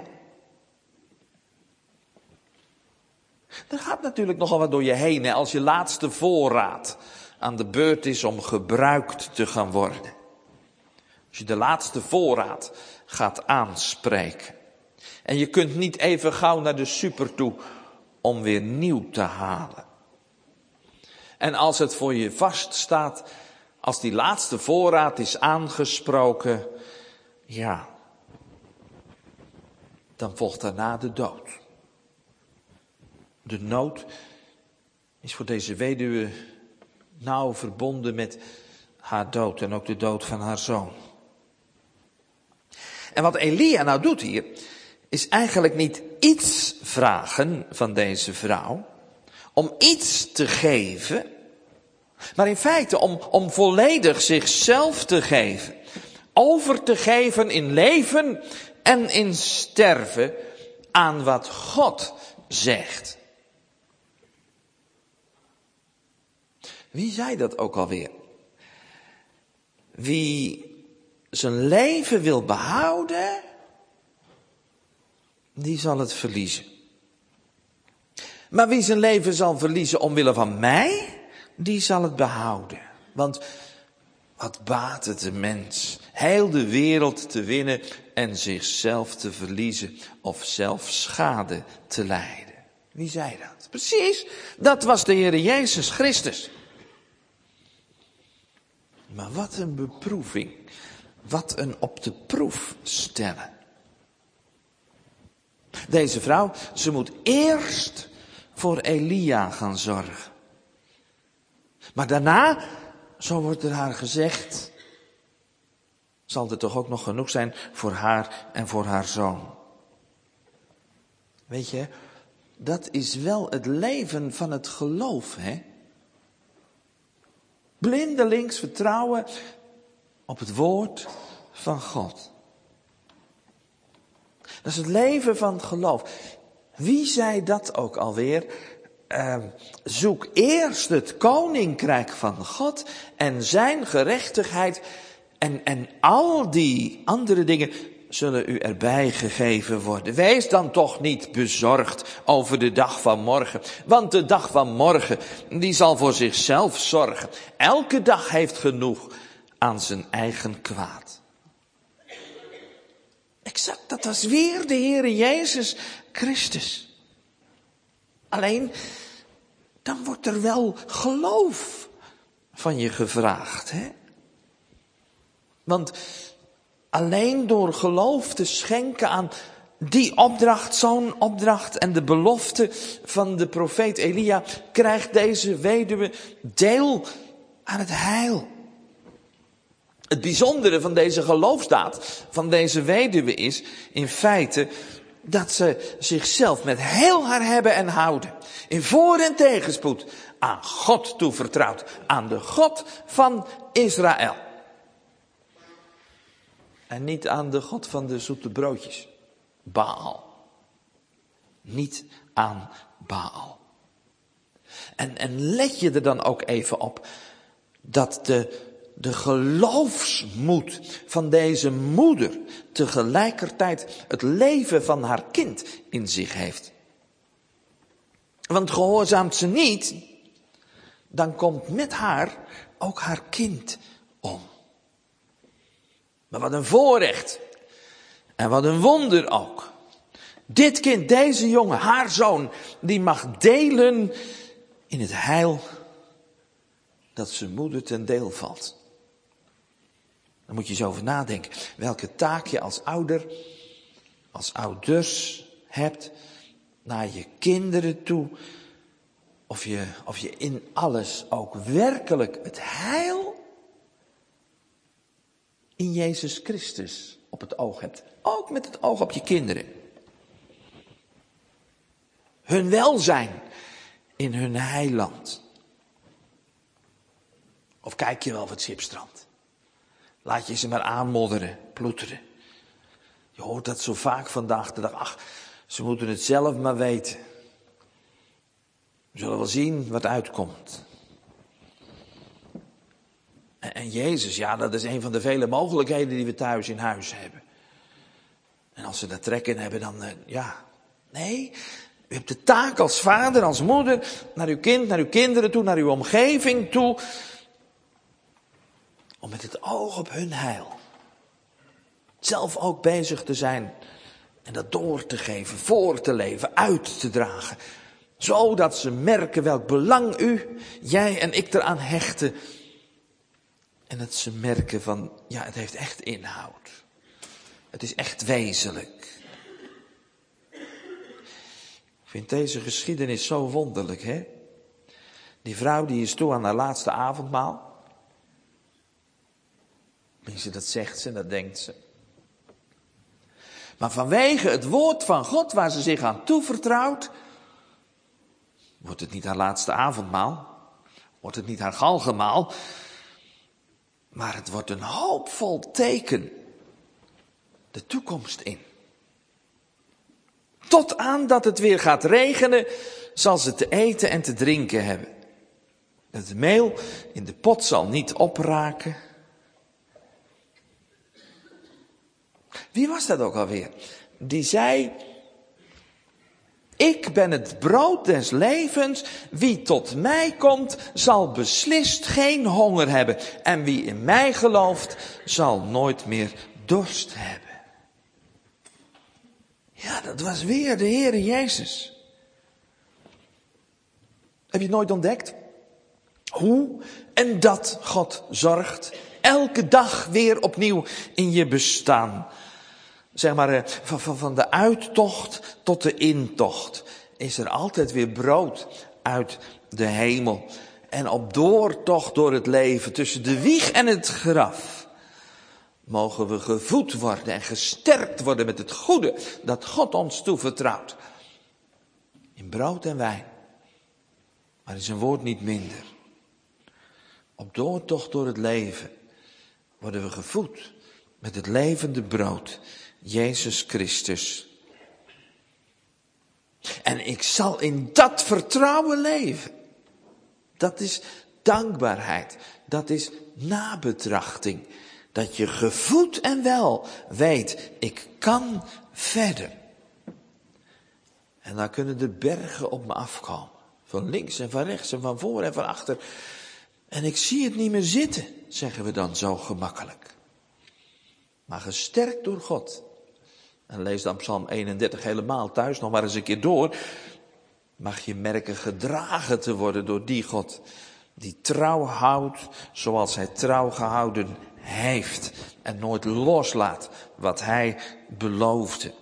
Er gaat natuurlijk nogal wat door je heen, hè, als je laatste voorraad aan de beurt is om gebruikt te gaan worden. Als je de laatste voorraad gaat aanspreken. En je kunt niet even gauw naar de super toe om weer nieuw te halen. En als het voor je vaststaat, als die laatste voorraad is aangesproken, ja, dan volgt daarna de dood. De nood is voor deze weduwe nauw verbonden met haar dood en ook de dood van haar zoon. En wat Elia nou doet hier, is eigenlijk niet iets vragen van deze vrouw, om iets te geven, maar in feite om, om volledig zichzelf te geven, over te geven in leven en in sterven aan wat God zegt. Wie zei dat ook alweer? Wie zijn leven wil behouden, die zal het verliezen. Maar wie zijn leven zal verliezen omwille van mij, die zal het behouden. Want wat baat het de mens heel de wereld te winnen en zichzelf te verliezen of zelf schade te lijden? Wie zei dat? Precies, dat was de Heer Jezus Christus. Maar wat een beproeving, wat een op de proef stellen. Deze vrouw, ze moet eerst voor Elia gaan zorgen. Maar daarna, zo wordt er haar gezegd, zal er toch ook nog genoeg zijn voor haar en voor haar zoon. Weet je, dat is wel het leven van het geloof, hè? Blindelings vertrouwen op het woord van God. Dat is het leven van het geloof. Wie zei dat ook alweer? Uh, zoek eerst het koninkrijk van God en zijn gerechtigheid en, en al die andere dingen zullen u erbij gegeven worden. Wees dan toch niet bezorgd over de dag van morgen. Want de dag van morgen, die zal voor zichzelf zorgen. Elke dag heeft genoeg aan zijn eigen kwaad. Exact, dat was weer de Heere Jezus Christus. Alleen, dan wordt er wel geloof van je gevraagd, hè? Want alleen door geloof te schenken aan die opdracht, zo'n opdracht en de belofte van de profeet Elia, krijgt deze weduwe deel aan het heil. Het bijzondere van deze geloofsdaad van deze weduwe is in feite dat ze zichzelf met heel haar hebben en houden, in voor- en tegenspoed, aan God toevertrouwt, aan de God van Israël. En niet aan de God van de zoete broodjes, Baal. Niet aan Baal. En, en let je er dan ook even op dat de, de geloofsmoed van deze moeder tegelijkertijd het leven van haar kind in zich heeft. Want gehoorzaamt ze niet, dan komt met haar ook haar kind om. Maar wat een voorrecht. En wat een wonder ook. Dit kind, deze jongen, haar zoon, die mag delen in het heil dat zijn moeder ten deel valt. Daar moet je eens over nadenken. Welke taak je als ouder, als ouders hebt naar je kinderen toe. Of je, of je in alles ook werkelijk het heil in Jezus Christus op het oog hebt. Ook met het oog op je kinderen. Hun welzijn in hun heiland. Of kijk je wel op het schipstrand. Laat je ze maar aanmodderen, ploeteren. Je hoort dat zo vaak vandaag de dag. Ach, ze moeten het zelf maar weten. We zullen wel zien wat uitkomt. En Jezus, ja, dat is een van de vele mogelijkheden die we thuis in huis hebben. En als ze dat trekken hebben, dan, ja, nee. U hebt de taak als vader, als moeder, naar uw kind, naar uw kinderen toe, naar uw omgeving toe. Om met het oog op hun heil zelf ook bezig te zijn. En dat door te geven, voor te leven, uit te dragen. Zodat ze merken welk belang u, jij en ik eraan hechten. En dat ze merken van, ja, het heeft echt inhoud. Het is echt wezenlijk. Ik vind deze geschiedenis zo wonderlijk, hè? Die vrouw die is toe aan haar laatste avondmaal. Tenminste, dat zegt ze en dat denkt ze. Maar vanwege het woord van God waar ze zich aan toevertrouwt, wordt het niet haar laatste avondmaal. Wordt het niet haar galgenmaal. Maar het wordt een hoopvol teken de toekomst in. Tot aan dat het weer gaat regenen, zal ze te eten en te drinken hebben. Het meel in de pot zal niet opraken. Wie was dat ook alweer? Die zei, ik ben het brood des levens. Wie tot mij komt, zal beslist geen honger hebben. En wie in mij gelooft, zal nooit meer dorst hebben. Ja, dat was weer de Heere Jezus. Heb je het nooit ontdekt? Hoe en dat God zorgt. Elke dag weer opnieuw in je bestaan. Zeg maar, van, van, van de uittocht tot de intocht. is er altijd weer brood uit de hemel. En op doortocht door het leven tussen de wieg en het graf mogen we gevoed worden en gesterkt worden met het goede dat God ons toevertrouwt. In brood en wijn, maar in zijn woord niet minder. Op doortocht door het leven worden we gevoed met het levende brood, Jezus Christus. En ik zal in dat vertrouwen leven. Dat is dankbaarheid. Dat is nabetrachting. Dat je gevoed en wel weet, ik kan verder. En dan kunnen de bergen op me afkomen. Van links en van rechts en van voor en van achter. En ik zie het niet meer zitten, zeggen we dan zo gemakkelijk. Maar gesterkt door God. En lees dan Psalm eenendertig helemaal thuis nog maar eens een keer door. Mag je merken gedragen te worden door die God. Die trouw houdt zoals hij trouw gehouden heeft. En nooit loslaat wat hij beloofde.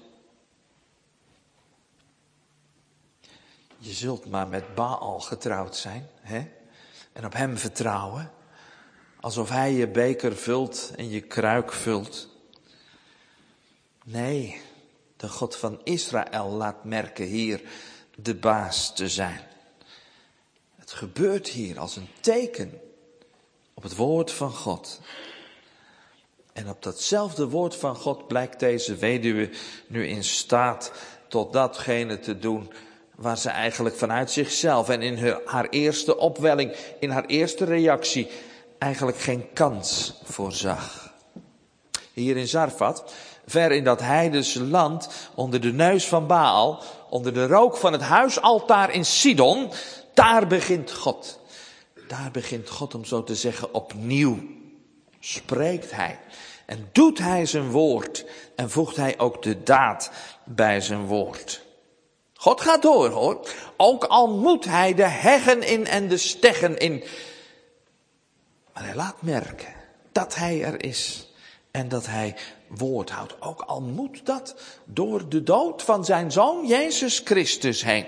Je zult maar met Baal getrouwd zijn, hè? En op hem vertrouwen. Alsof hij je beker vult en je kruik vult. Nee, de God van Israël laat merken hier de baas te zijn. Het gebeurt hier als een teken op het woord van God. En op datzelfde woord van God blijkt deze weduwe nu in staat tot datgene te doen waar ze eigenlijk vanuit zichzelf en in haar, haar eerste opwelling, in haar eerste reactie, eigenlijk geen kans voor zag. Hier in Zarfat, ver in dat heidense land, onder de neus van Baal, onder de rook van het huisaltaar in Sidon, daar begint God. Daar begint God, om zo te zeggen, opnieuw. Spreekt hij en doet hij zijn woord en voegt hij ook de daad bij zijn woord. God gaat door, hoor. Ook al moet hij de heggen in en de steggen in. Maar hij laat merken dat hij er is. En dat hij woord houdt. Ook al moet dat door de dood van zijn zoon Jezus Christus heen.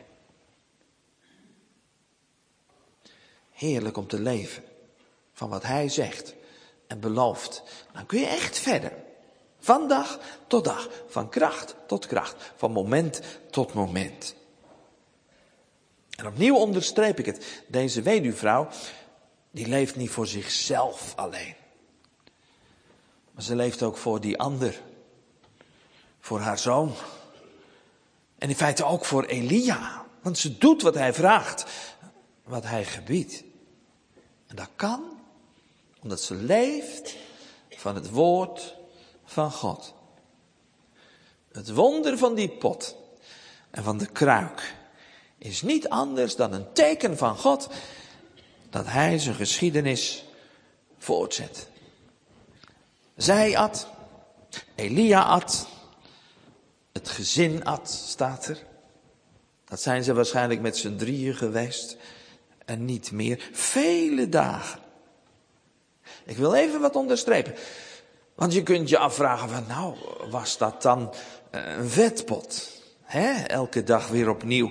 Heerlijk om te leven van wat hij zegt en belooft. Dan kun je echt verder. Van dag tot dag. Van kracht tot kracht. Van moment tot moment. En opnieuw onderstreep ik het. Deze weduwvrouw, die leeft niet voor zichzelf alleen. Maar ze leeft ook voor die ander. Voor haar zoon. En in feite ook voor Elia. Want ze doet wat hij vraagt. Wat hij gebiedt. En dat kan. Omdat ze leeft van het woord van God. Het wonder van die pot en van de kruik is niet anders dan een teken van God dat hij zijn geschiedenis voortzet. Zij at, Elia at, het gezin at, staat er. Dat zijn ze waarschijnlijk met z'n drieën geweest en niet meer. Vele dagen. Ik wil even wat onderstrepen. Want je kunt je afvragen van, nou, was dat dan een vetpot? Hè? Elke dag weer opnieuw.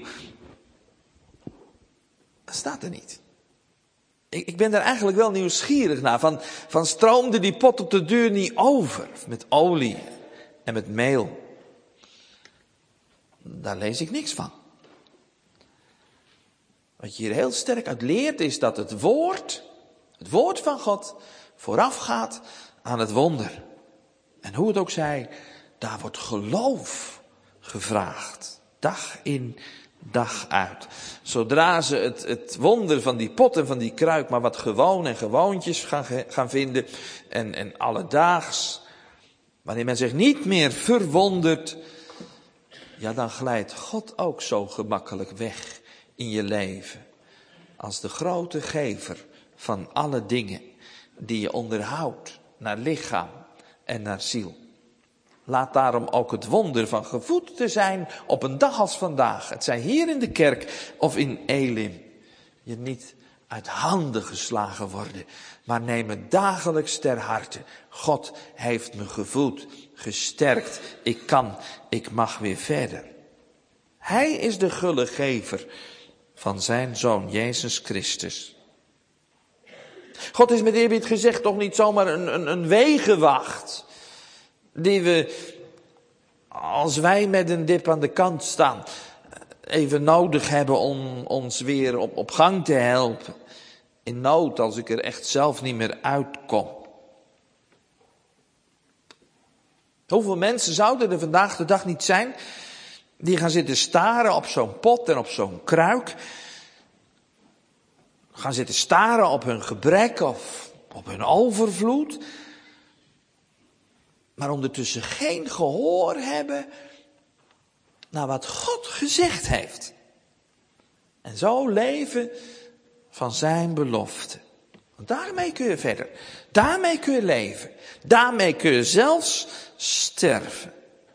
Dat staat er niet. Ik, ik ben daar eigenlijk wel nieuwsgierig naar. Van, van stroomde die pot op de duur niet over? Met olie en met meel. Daar lees ik niks van. Wat je hier heel sterk uit leert is dat het woord, het woord van God, voorafgaat aan het wonder. En hoe het ook zij, daar wordt geloof gevraagd. Dag in, dag uit. Zodra ze het, het wonder van die pot en van die kruik maar wat gewoon en gewoontjes gaan, gaan vinden. En, en alledaags. Wanneer men zich niet meer verwondert. Ja, dan glijdt God ook zo gemakkelijk weg in je leven. Als de grote gever van alle dingen die je onderhoudt naar lichaam en naar ziel. Laat daarom ook het wonder van gevoed te zijn op een dag als vandaag. Het zij hier in de kerk of in Elim. Je niet uit handen geslagen worden. Maar neem het dagelijks ter harte. God heeft me gevoed, gesterkt. Ik kan, ik mag weer verder. Hij is de gullegever van zijn Zoon, Jezus Christus. God is met eerbied gezegd toch niet zomaar een, een, een wegenwacht, die we, als wij met een dip aan de kant staan, even nodig hebben om ons weer op, op gang te helpen. In nood, als ik er echt zelf niet meer uitkom. Hoeveel mensen zouden er vandaag de dag niet zijn die gaan zitten staren op zo'n pot en op zo'n kruik. Gaan zitten staren op hun gebrek of op hun overvloed. Maar ondertussen geen gehoor hebben naar wat God gezegd heeft. En zo leven van zijn belofte. Want daarmee kun je verder. Daarmee kun je leven. Daarmee kun je zelfs sterven.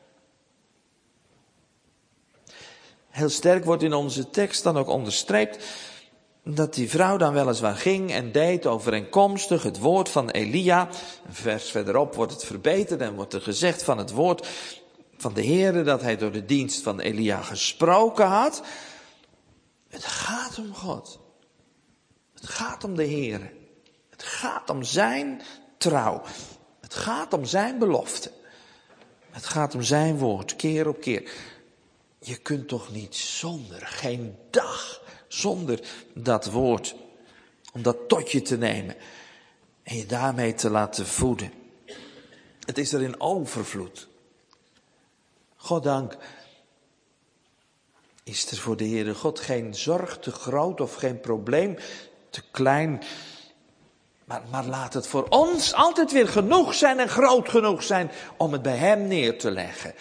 Heel sterk wordt in onze tekst dan ook onderstreept dat die vrouw dan weliswaar ging en deed overeenkomstig het woord van Elia. Een vers verderop wordt het verbeterd en wordt er gezegd van het woord van de Heere dat hij door de dienst van Elia gesproken had. Het gaat om God. Het gaat om de Heere. Het gaat om zijn trouw. Het gaat om zijn belofte. Het gaat om zijn woord, keer op keer. Je kunt toch niet zonder, geen dag zonder dat woord, om dat tot je te nemen en je daarmee te laten voeden. Het is er in overvloed. Goddank is er voor de Heere God geen zorg te groot of geen probleem te klein. Maar, maar laat het voor ons altijd weer genoeg zijn en groot genoeg zijn om het bij hem neer te leggen.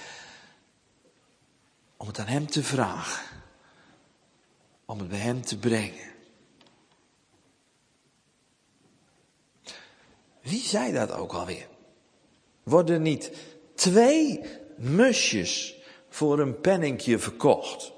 Om het aan hem te vragen. Om het bij hem te brengen. Wie zei dat ook alweer? Worden niet twee musjes voor een penninkje verkocht?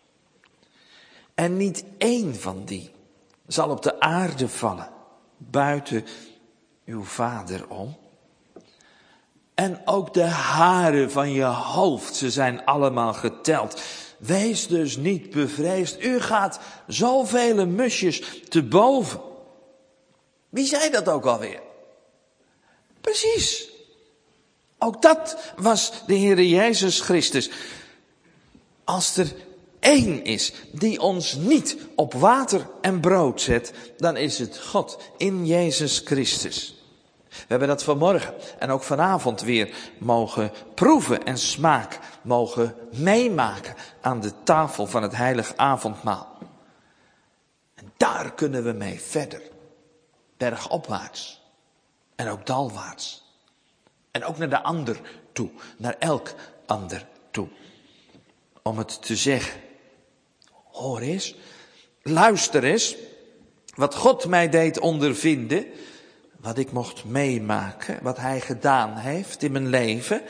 En niet één van die zal op de aarde vallen, buiten uw vader om. En ook de haren van je hoofd, ze zijn allemaal geteld. Wees dus niet bevreesd, u gaat zoveel musjes te boven. Wie zei dat ook alweer? Precies. Ook dat was de Heere Jezus Christus. Als er één is die ons niet op water en brood zet, dan is het God in Jezus Christus. We hebben dat vanmorgen en ook vanavond weer mogen proeven en smaak, mogen meemaken aan de tafel van het heilig avondmaal. En daar kunnen we mee verder, bergopwaarts en ook dalwaarts. En ook naar de ander toe, naar elk ander toe. Om het te zeggen, hoor eens, luister eens, wat God mij deed ondervinden, wat ik mocht meemaken, wat hij gedaan heeft in mijn leven.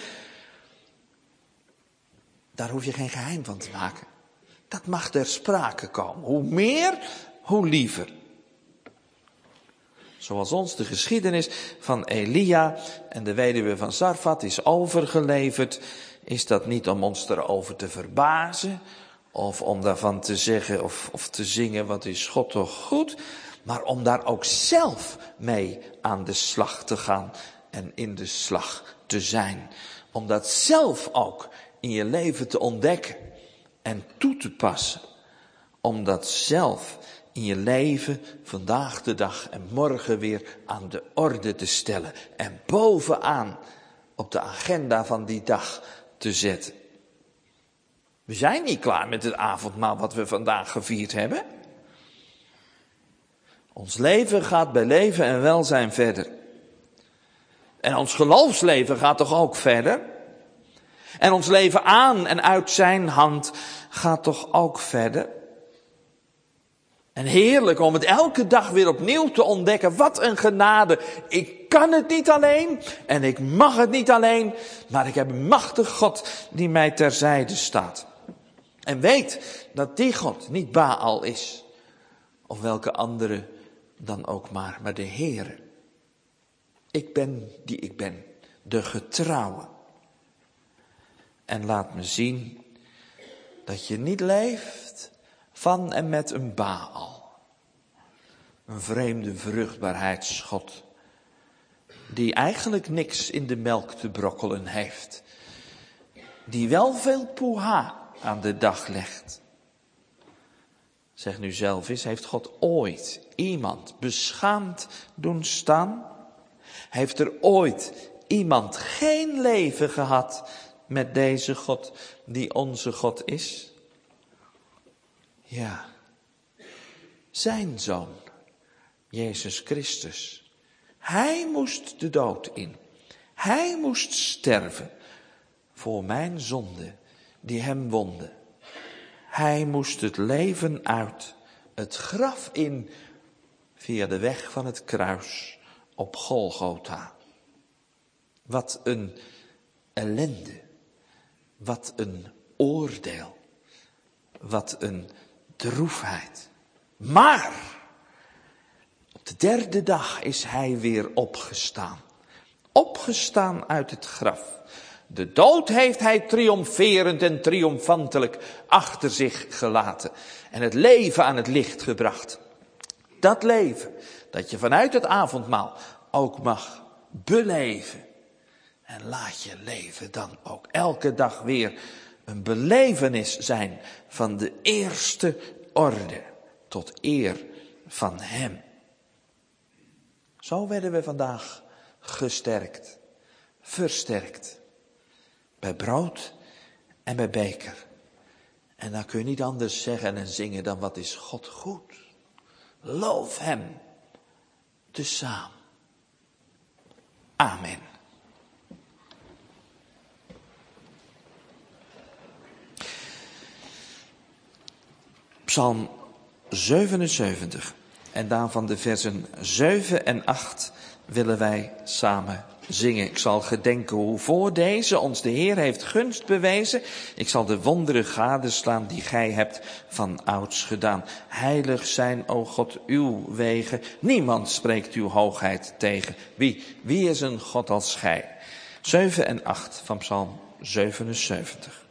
Daar hoef je geen geheim van te maken. Dat mag ter sprake komen. Hoe meer, hoe liever. Zoals ons de geschiedenis van Elia en de weduwe van Sarfat is overgeleverd, is dat niet om ons erover te verbazen, of om daarvan te zeggen of, of te zingen wat is God toch goed, maar om daar ook zelf mee aan de slag te gaan en in de slag te zijn. Om dat zelf ook in je leven te ontdekken en toe te passen. Om dat zelf in je leven vandaag de dag en morgen weer aan de orde te stellen. En bovenaan op de agenda van die dag te zetten. We zijn niet klaar met het avondmaal wat we vandaag gevierd hebben. Ons leven gaat bij leven en welzijn verder. En ons geloofsleven gaat toch ook verder? En ons leven aan en uit zijn hand gaat toch ook verder? En heerlijk om het elke dag weer opnieuw te ontdekken. Wat een genade. Ik kan het niet alleen en ik mag het niet alleen. Maar ik heb een machtig God die mij terzijde staat. En weet dat die God niet Baal is. Of welke andere dan ook maar. Maar de Heere. Ik ben die ik ben. De getrouwe. En laat me zien Dat je niet leeft van en met een Baal. Een vreemde vruchtbaarheidsgod. Die eigenlijk niks in de melk te brokkelen heeft. Die wel veel poeha aan de dag legt. Zeg nu zelf eens, heeft God ooit iemand beschaamd doen staan? Heeft er ooit iemand geen leven gehad met deze God die onze God is? Ja, zijn zoon, Jezus Christus. Hij moest de dood in. Hij moest sterven voor mijn zonde die hem wonde. Hij moest het leven uit, het graf in, via de weg van het kruis op Golgotha. Wat een ellende, wat een oordeel, wat een droefheid. Maar op de derde dag is hij weer opgestaan. Opgestaan uit het graf. De dood heeft hij triomferend en triomfantelijk achter zich gelaten. En het leven aan het licht gebracht. Dat leven dat je vanuit het avondmaal ook mag beleven. En laat je leven dan ook elke dag weer een belevenis zijn van de eerste orde. Tot eer van hem. Zo werden we vandaag gesterkt, versterkt. Bij brood en bij beker. En dan kun je niet anders zeggen en zingen dan wat is God goed. Loof hem tezamen. Amen. Psalm zevenenzeventig. En daarvan de versen zeven en acht willen wij samen zingen. Ik zal gedenken hoe voor deze ons de Heer heeft gunst bewezen. Ik zal de wonderen gadeslaan die gij hebt van ouds gedaan. Heilig zijn, o God, uw wegen. Niemand spreekt uw hoogheid tegen. Wie? Wie is een God als gij? zeven en acht van Psalm zevenenzeventig.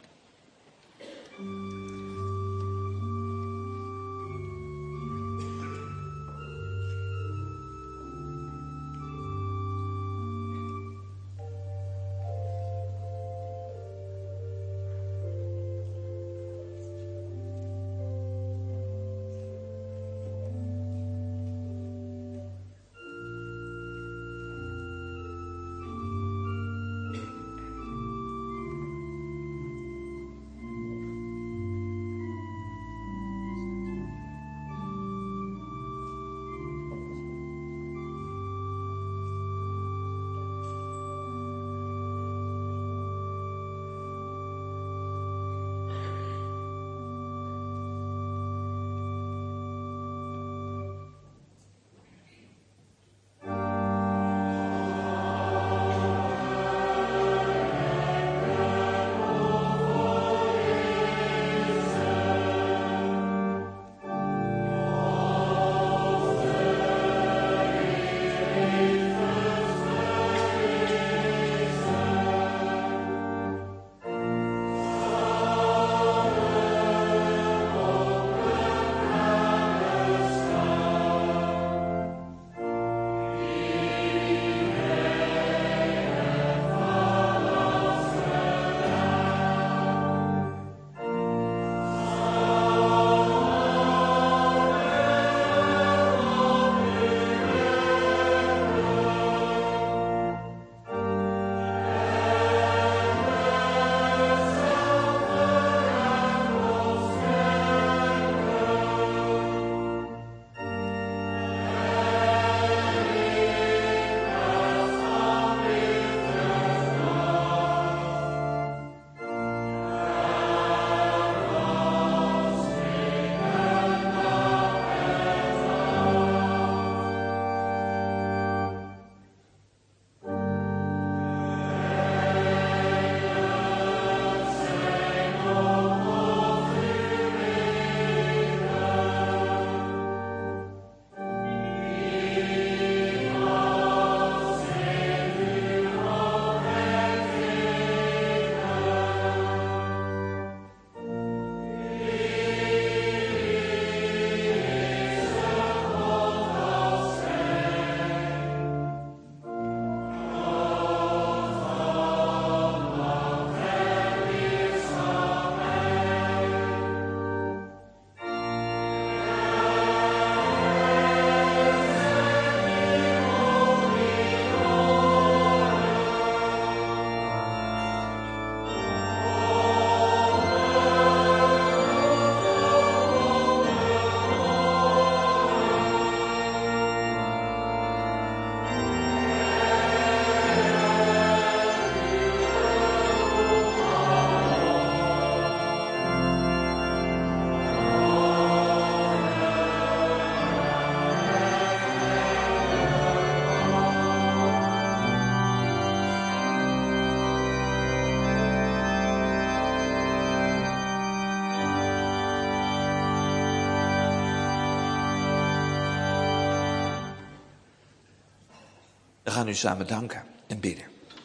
We gaan u samen danken en bidden.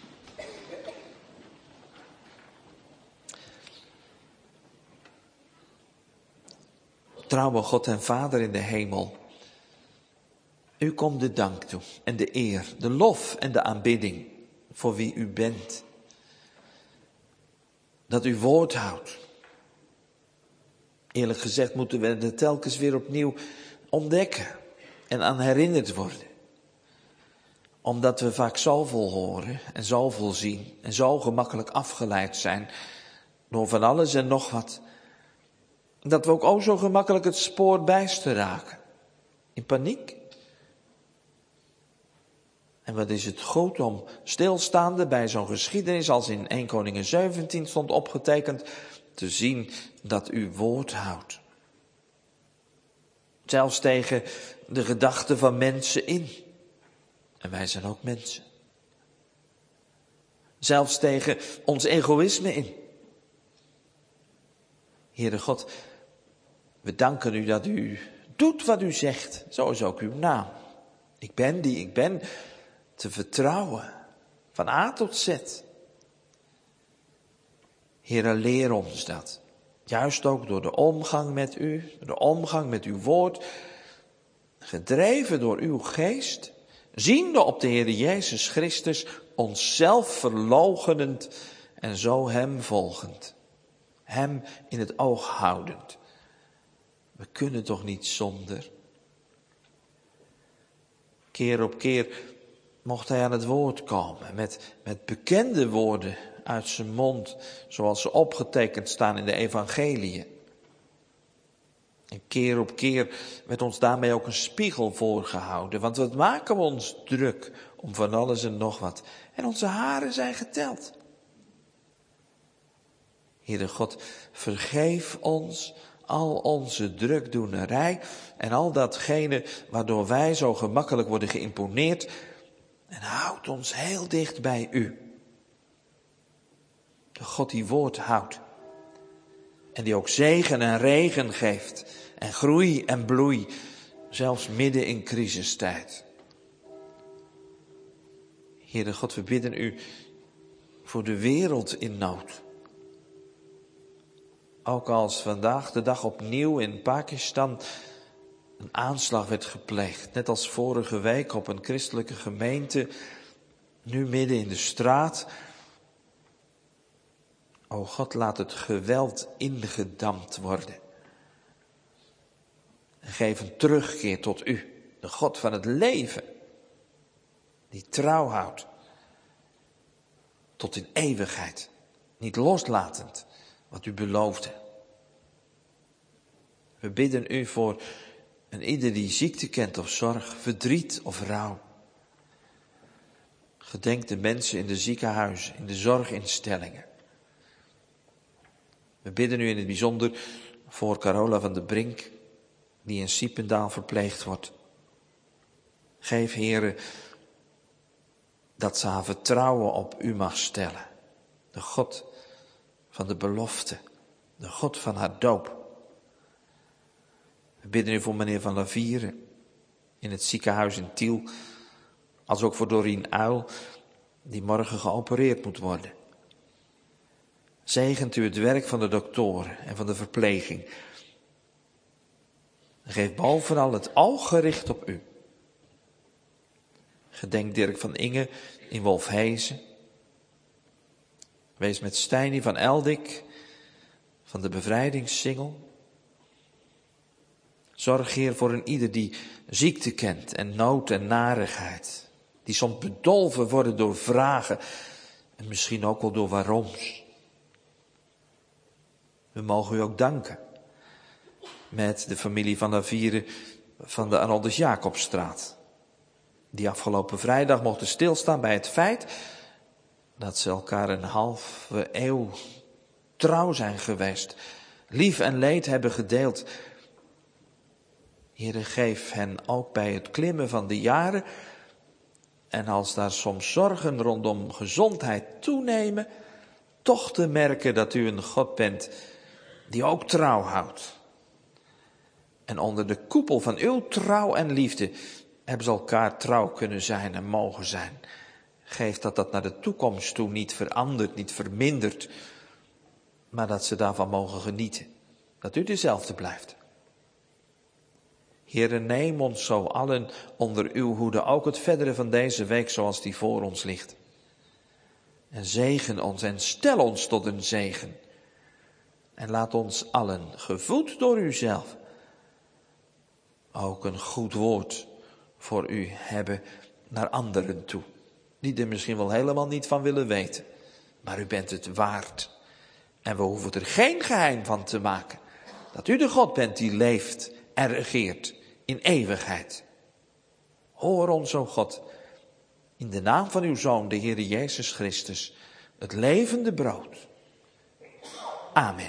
Trouwe God en Vader in de hemel, u komt de dank toe en de eer, de lof en de aanbidding voor wie u bent. Dat u woord houdt. Eerlijk gezegd moeten we het telkens weer opnieuw ontdekken en aan herinnerd worden. Omdat we vaak zoveel horen en zoveel zien en zo gemakkelijk afgeleid zijn door van alles en nog wat. Dat we ook o zo gemakkelijk het spoor bijster raken. In paniek. En wat is het goed om stilstaande bij zo'n geschiedenis als in Eerste Koningen zeventien stond opgetekend, te zien dat u woord houdt. Zelfs tegen de gedachten van mensen in. En wij zijn ook mensen. Zelfs tegen ons egoïsme in. Heere God, we danken u dat u doet wat u zegt. Zo is ook uw naam. Ik ben die ik ben, te vertrouwen. Van A tot Z. Heere, leer ons dat. Juist ook door de omgang met u, door de omgang met uw woord. Gedreven door uw geest. Ziende op de Heer Jezus Christus, onszelf verloochenend en zo hem volgend. Hem in het oog houdend. We kunnen toch niet zonder. Keer op keer mocht hij aan het woord komen met, met bekende woorden uit zijn mond, zoals ze opgetekend staan in de evangeliën. En keer op keer werd ons daarmee ook een spiegel voorgehouden, want wat maken we ons druk om van alles en nog wat. En onze haren zijn geteld. Heere God, vergeef ons al onze drukdoenerij en al datgene waardoor wij zo gemakkelijk worden geïmponeerd. En houd ons heel dicht bij u. De God die woord houdt. En die ook zegen en regen geeft. En groei en bloei. Zelfs midden in crisistijd. Heere God, we bidden u voor de wereld in nood. Ook als vandaag de dag opnieuw in Pakistan een aanslag werd gepleegd. Net als vorige week op een christelijke gemeente. Nu midden in de straat. O God, laat het geweld ingedampt worden. En geef een terugkeer tot u. De God van het leven. Die trouw houdt. Tot in eeuwigheid. Niet loslatend wat u beloofde. We bidden u voor een ieder die ziekte kent of zorg, verdriet of rouw. Gedenk de mensen in de ziekenhuizen, in de zorginstellingen. We bidden u in het bijzonder voor Carola van de Brink, die in Siependaal verpleegd wordt. Geef, Heere, dat ze haar vertrouwen op u mag stellen. De God van de belofte, de God van haar doop. We bidden u voor meneer Van Laviere in het ziekenhuis in Tiel, als ook voor Dorien Uil, die morgen geopereerd moet worden. Zegent u het werk van de doktoren en van de verpleging. Geef bovenal het oog gericht op u. Gedenk Dirk van Inge in Wolfhezen. Wees met Stijnie van Eldik van de bevrijdingssingel. Zorg, Heer, voor een ieder die ziekte kent en nood en narigheid. Die soms bedolven worden door vragen en misschien ook wel door waaroms. We mogen u ook danken met de familie van Laviere van de Arnoldus Jacobstraat. Die afgelopen vrijdag mochten stilstaan bij het feit dat ze elkaar een halve eeuw trouw zijn geweest. Lief en leed hebben gedeeld. Heere, geef hen ook bij het klimmen van de jaren. En als daar soms zorgen rondom gezondheid toenemen, toch te merken dat u een God bent die ook trouw houdt. En onder de koepel van uw trouw en liefde hebben ze elkaar trouw kunnen zijn en mogen zijn. Geef dat dat naar de toekomst toe niet verandert, niet vermindert, maar dat ze daarvan mogen genieten. Dat u dezelfde blijft. Heere, neem ons zo allen onder uw hoede, ook het verdere van deze week zoals die voor ons ligt. En zegen ons en stel ons tot een zegen. En laat ons allen, gevoed door uzelf, ook een goed woord voor u hebben naar anderen toe. Die er misschien wel helemaal niet van willen weten. Maar u bent het waard. En we hoeven er geen geheim van te maken. Dat u de God bent die leeft en regeert in eeuwigheid. Hoor ons, o God, in de naam van uw Zoon, de Heere Jezus Christus, het levende brood. Amen.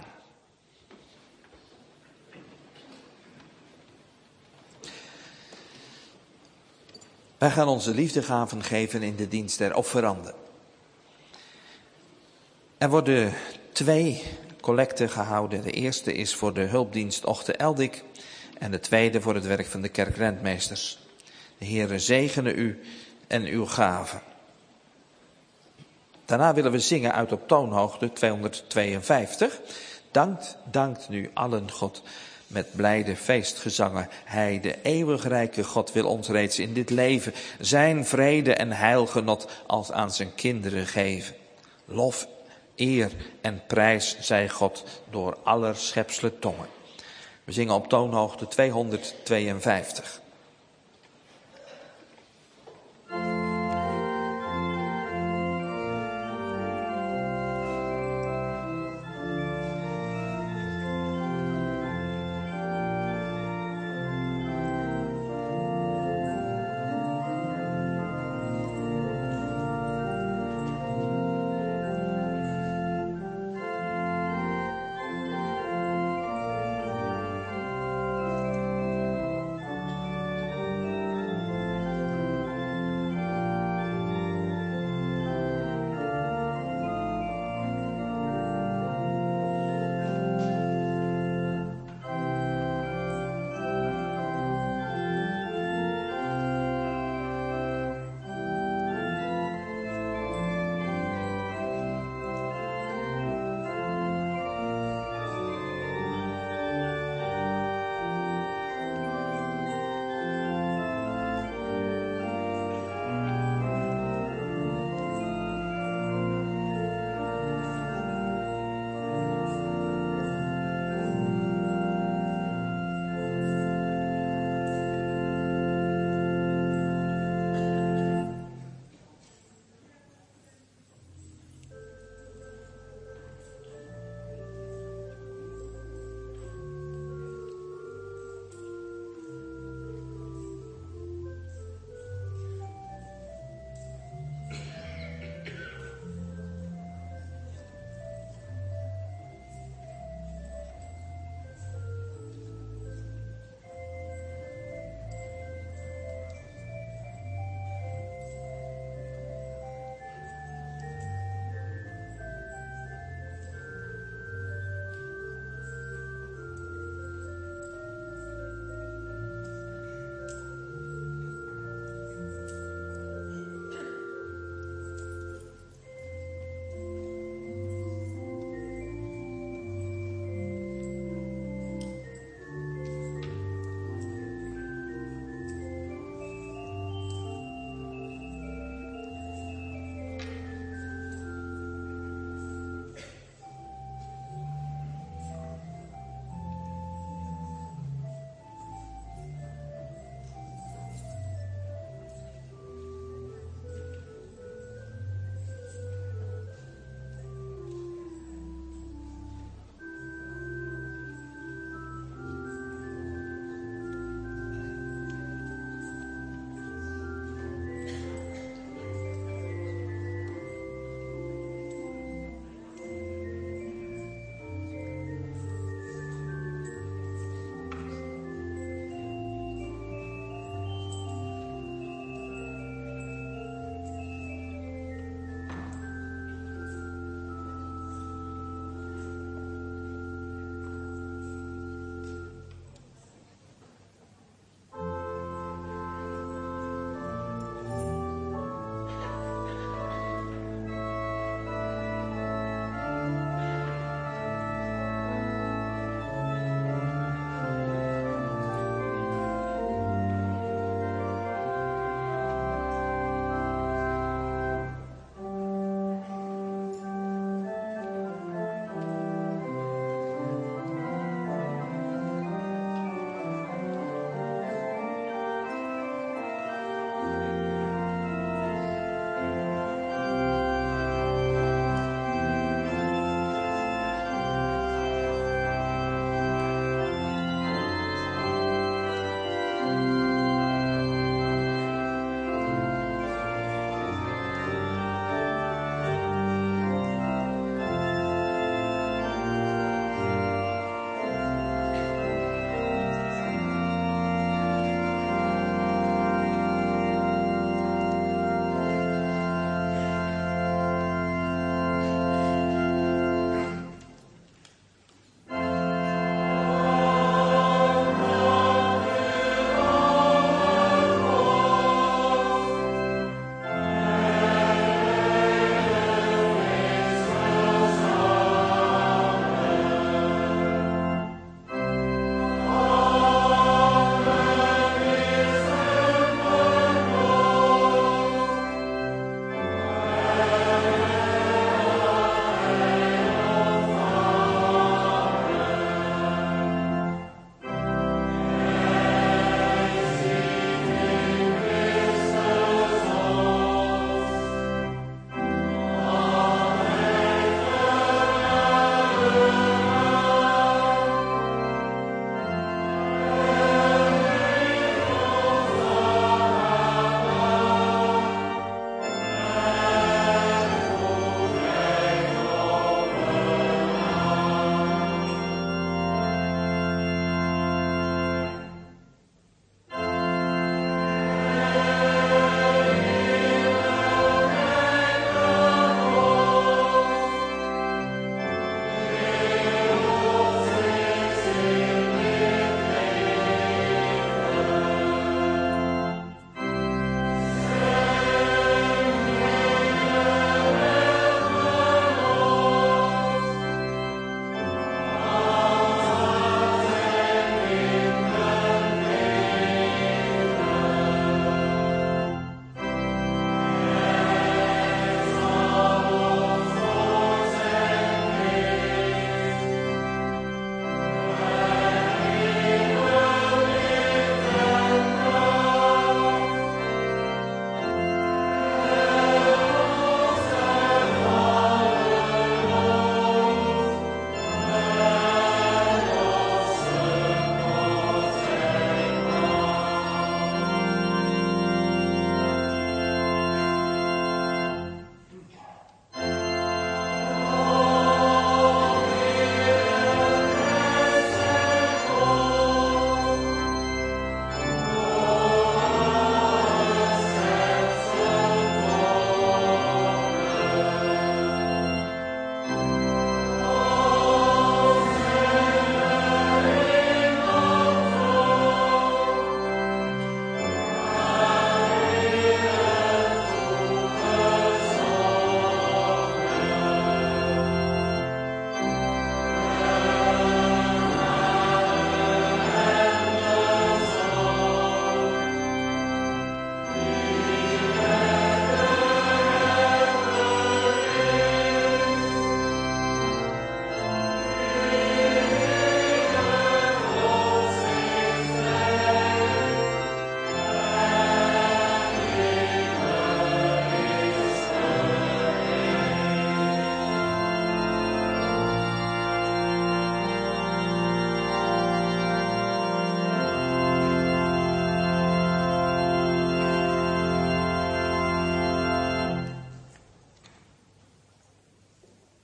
Wij gaan onze liefdegaven geven in de dienst der offeranden. Er worden twee collecten gehouden. De eerste is voor de hulpdienst Ochten Eldik en de tweede voor het werk van de kerkrentmeesters. De Heere zegene u en uw gaven. Daarna willen we zingen uit op toonhoogte tweehonderdtweeënvijftig. Dankt, dankt nu allen God met blijde feestgezangen. Hij, de eeuwigrijke God, wil ons reeds in dit leven zijn vrede en heilgenot als aan zijn kinderen geven. Lof, eer en prijs zij God door aller schepselen tongen. We zingen op toonhoogte tweehonderdtweeënvijftig.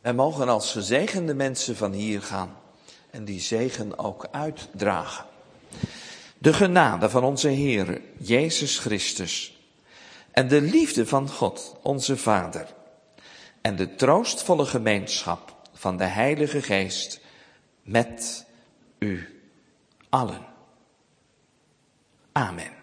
Wij mogen als gezegende mensen van hier gaan en die zegen ook uitdragen. De genade van onze Heere, Jezus Christus, en de liefde van God, onze Vader, en de troostvolle gemeenschap van de Heilige Geest met u allen. Amen.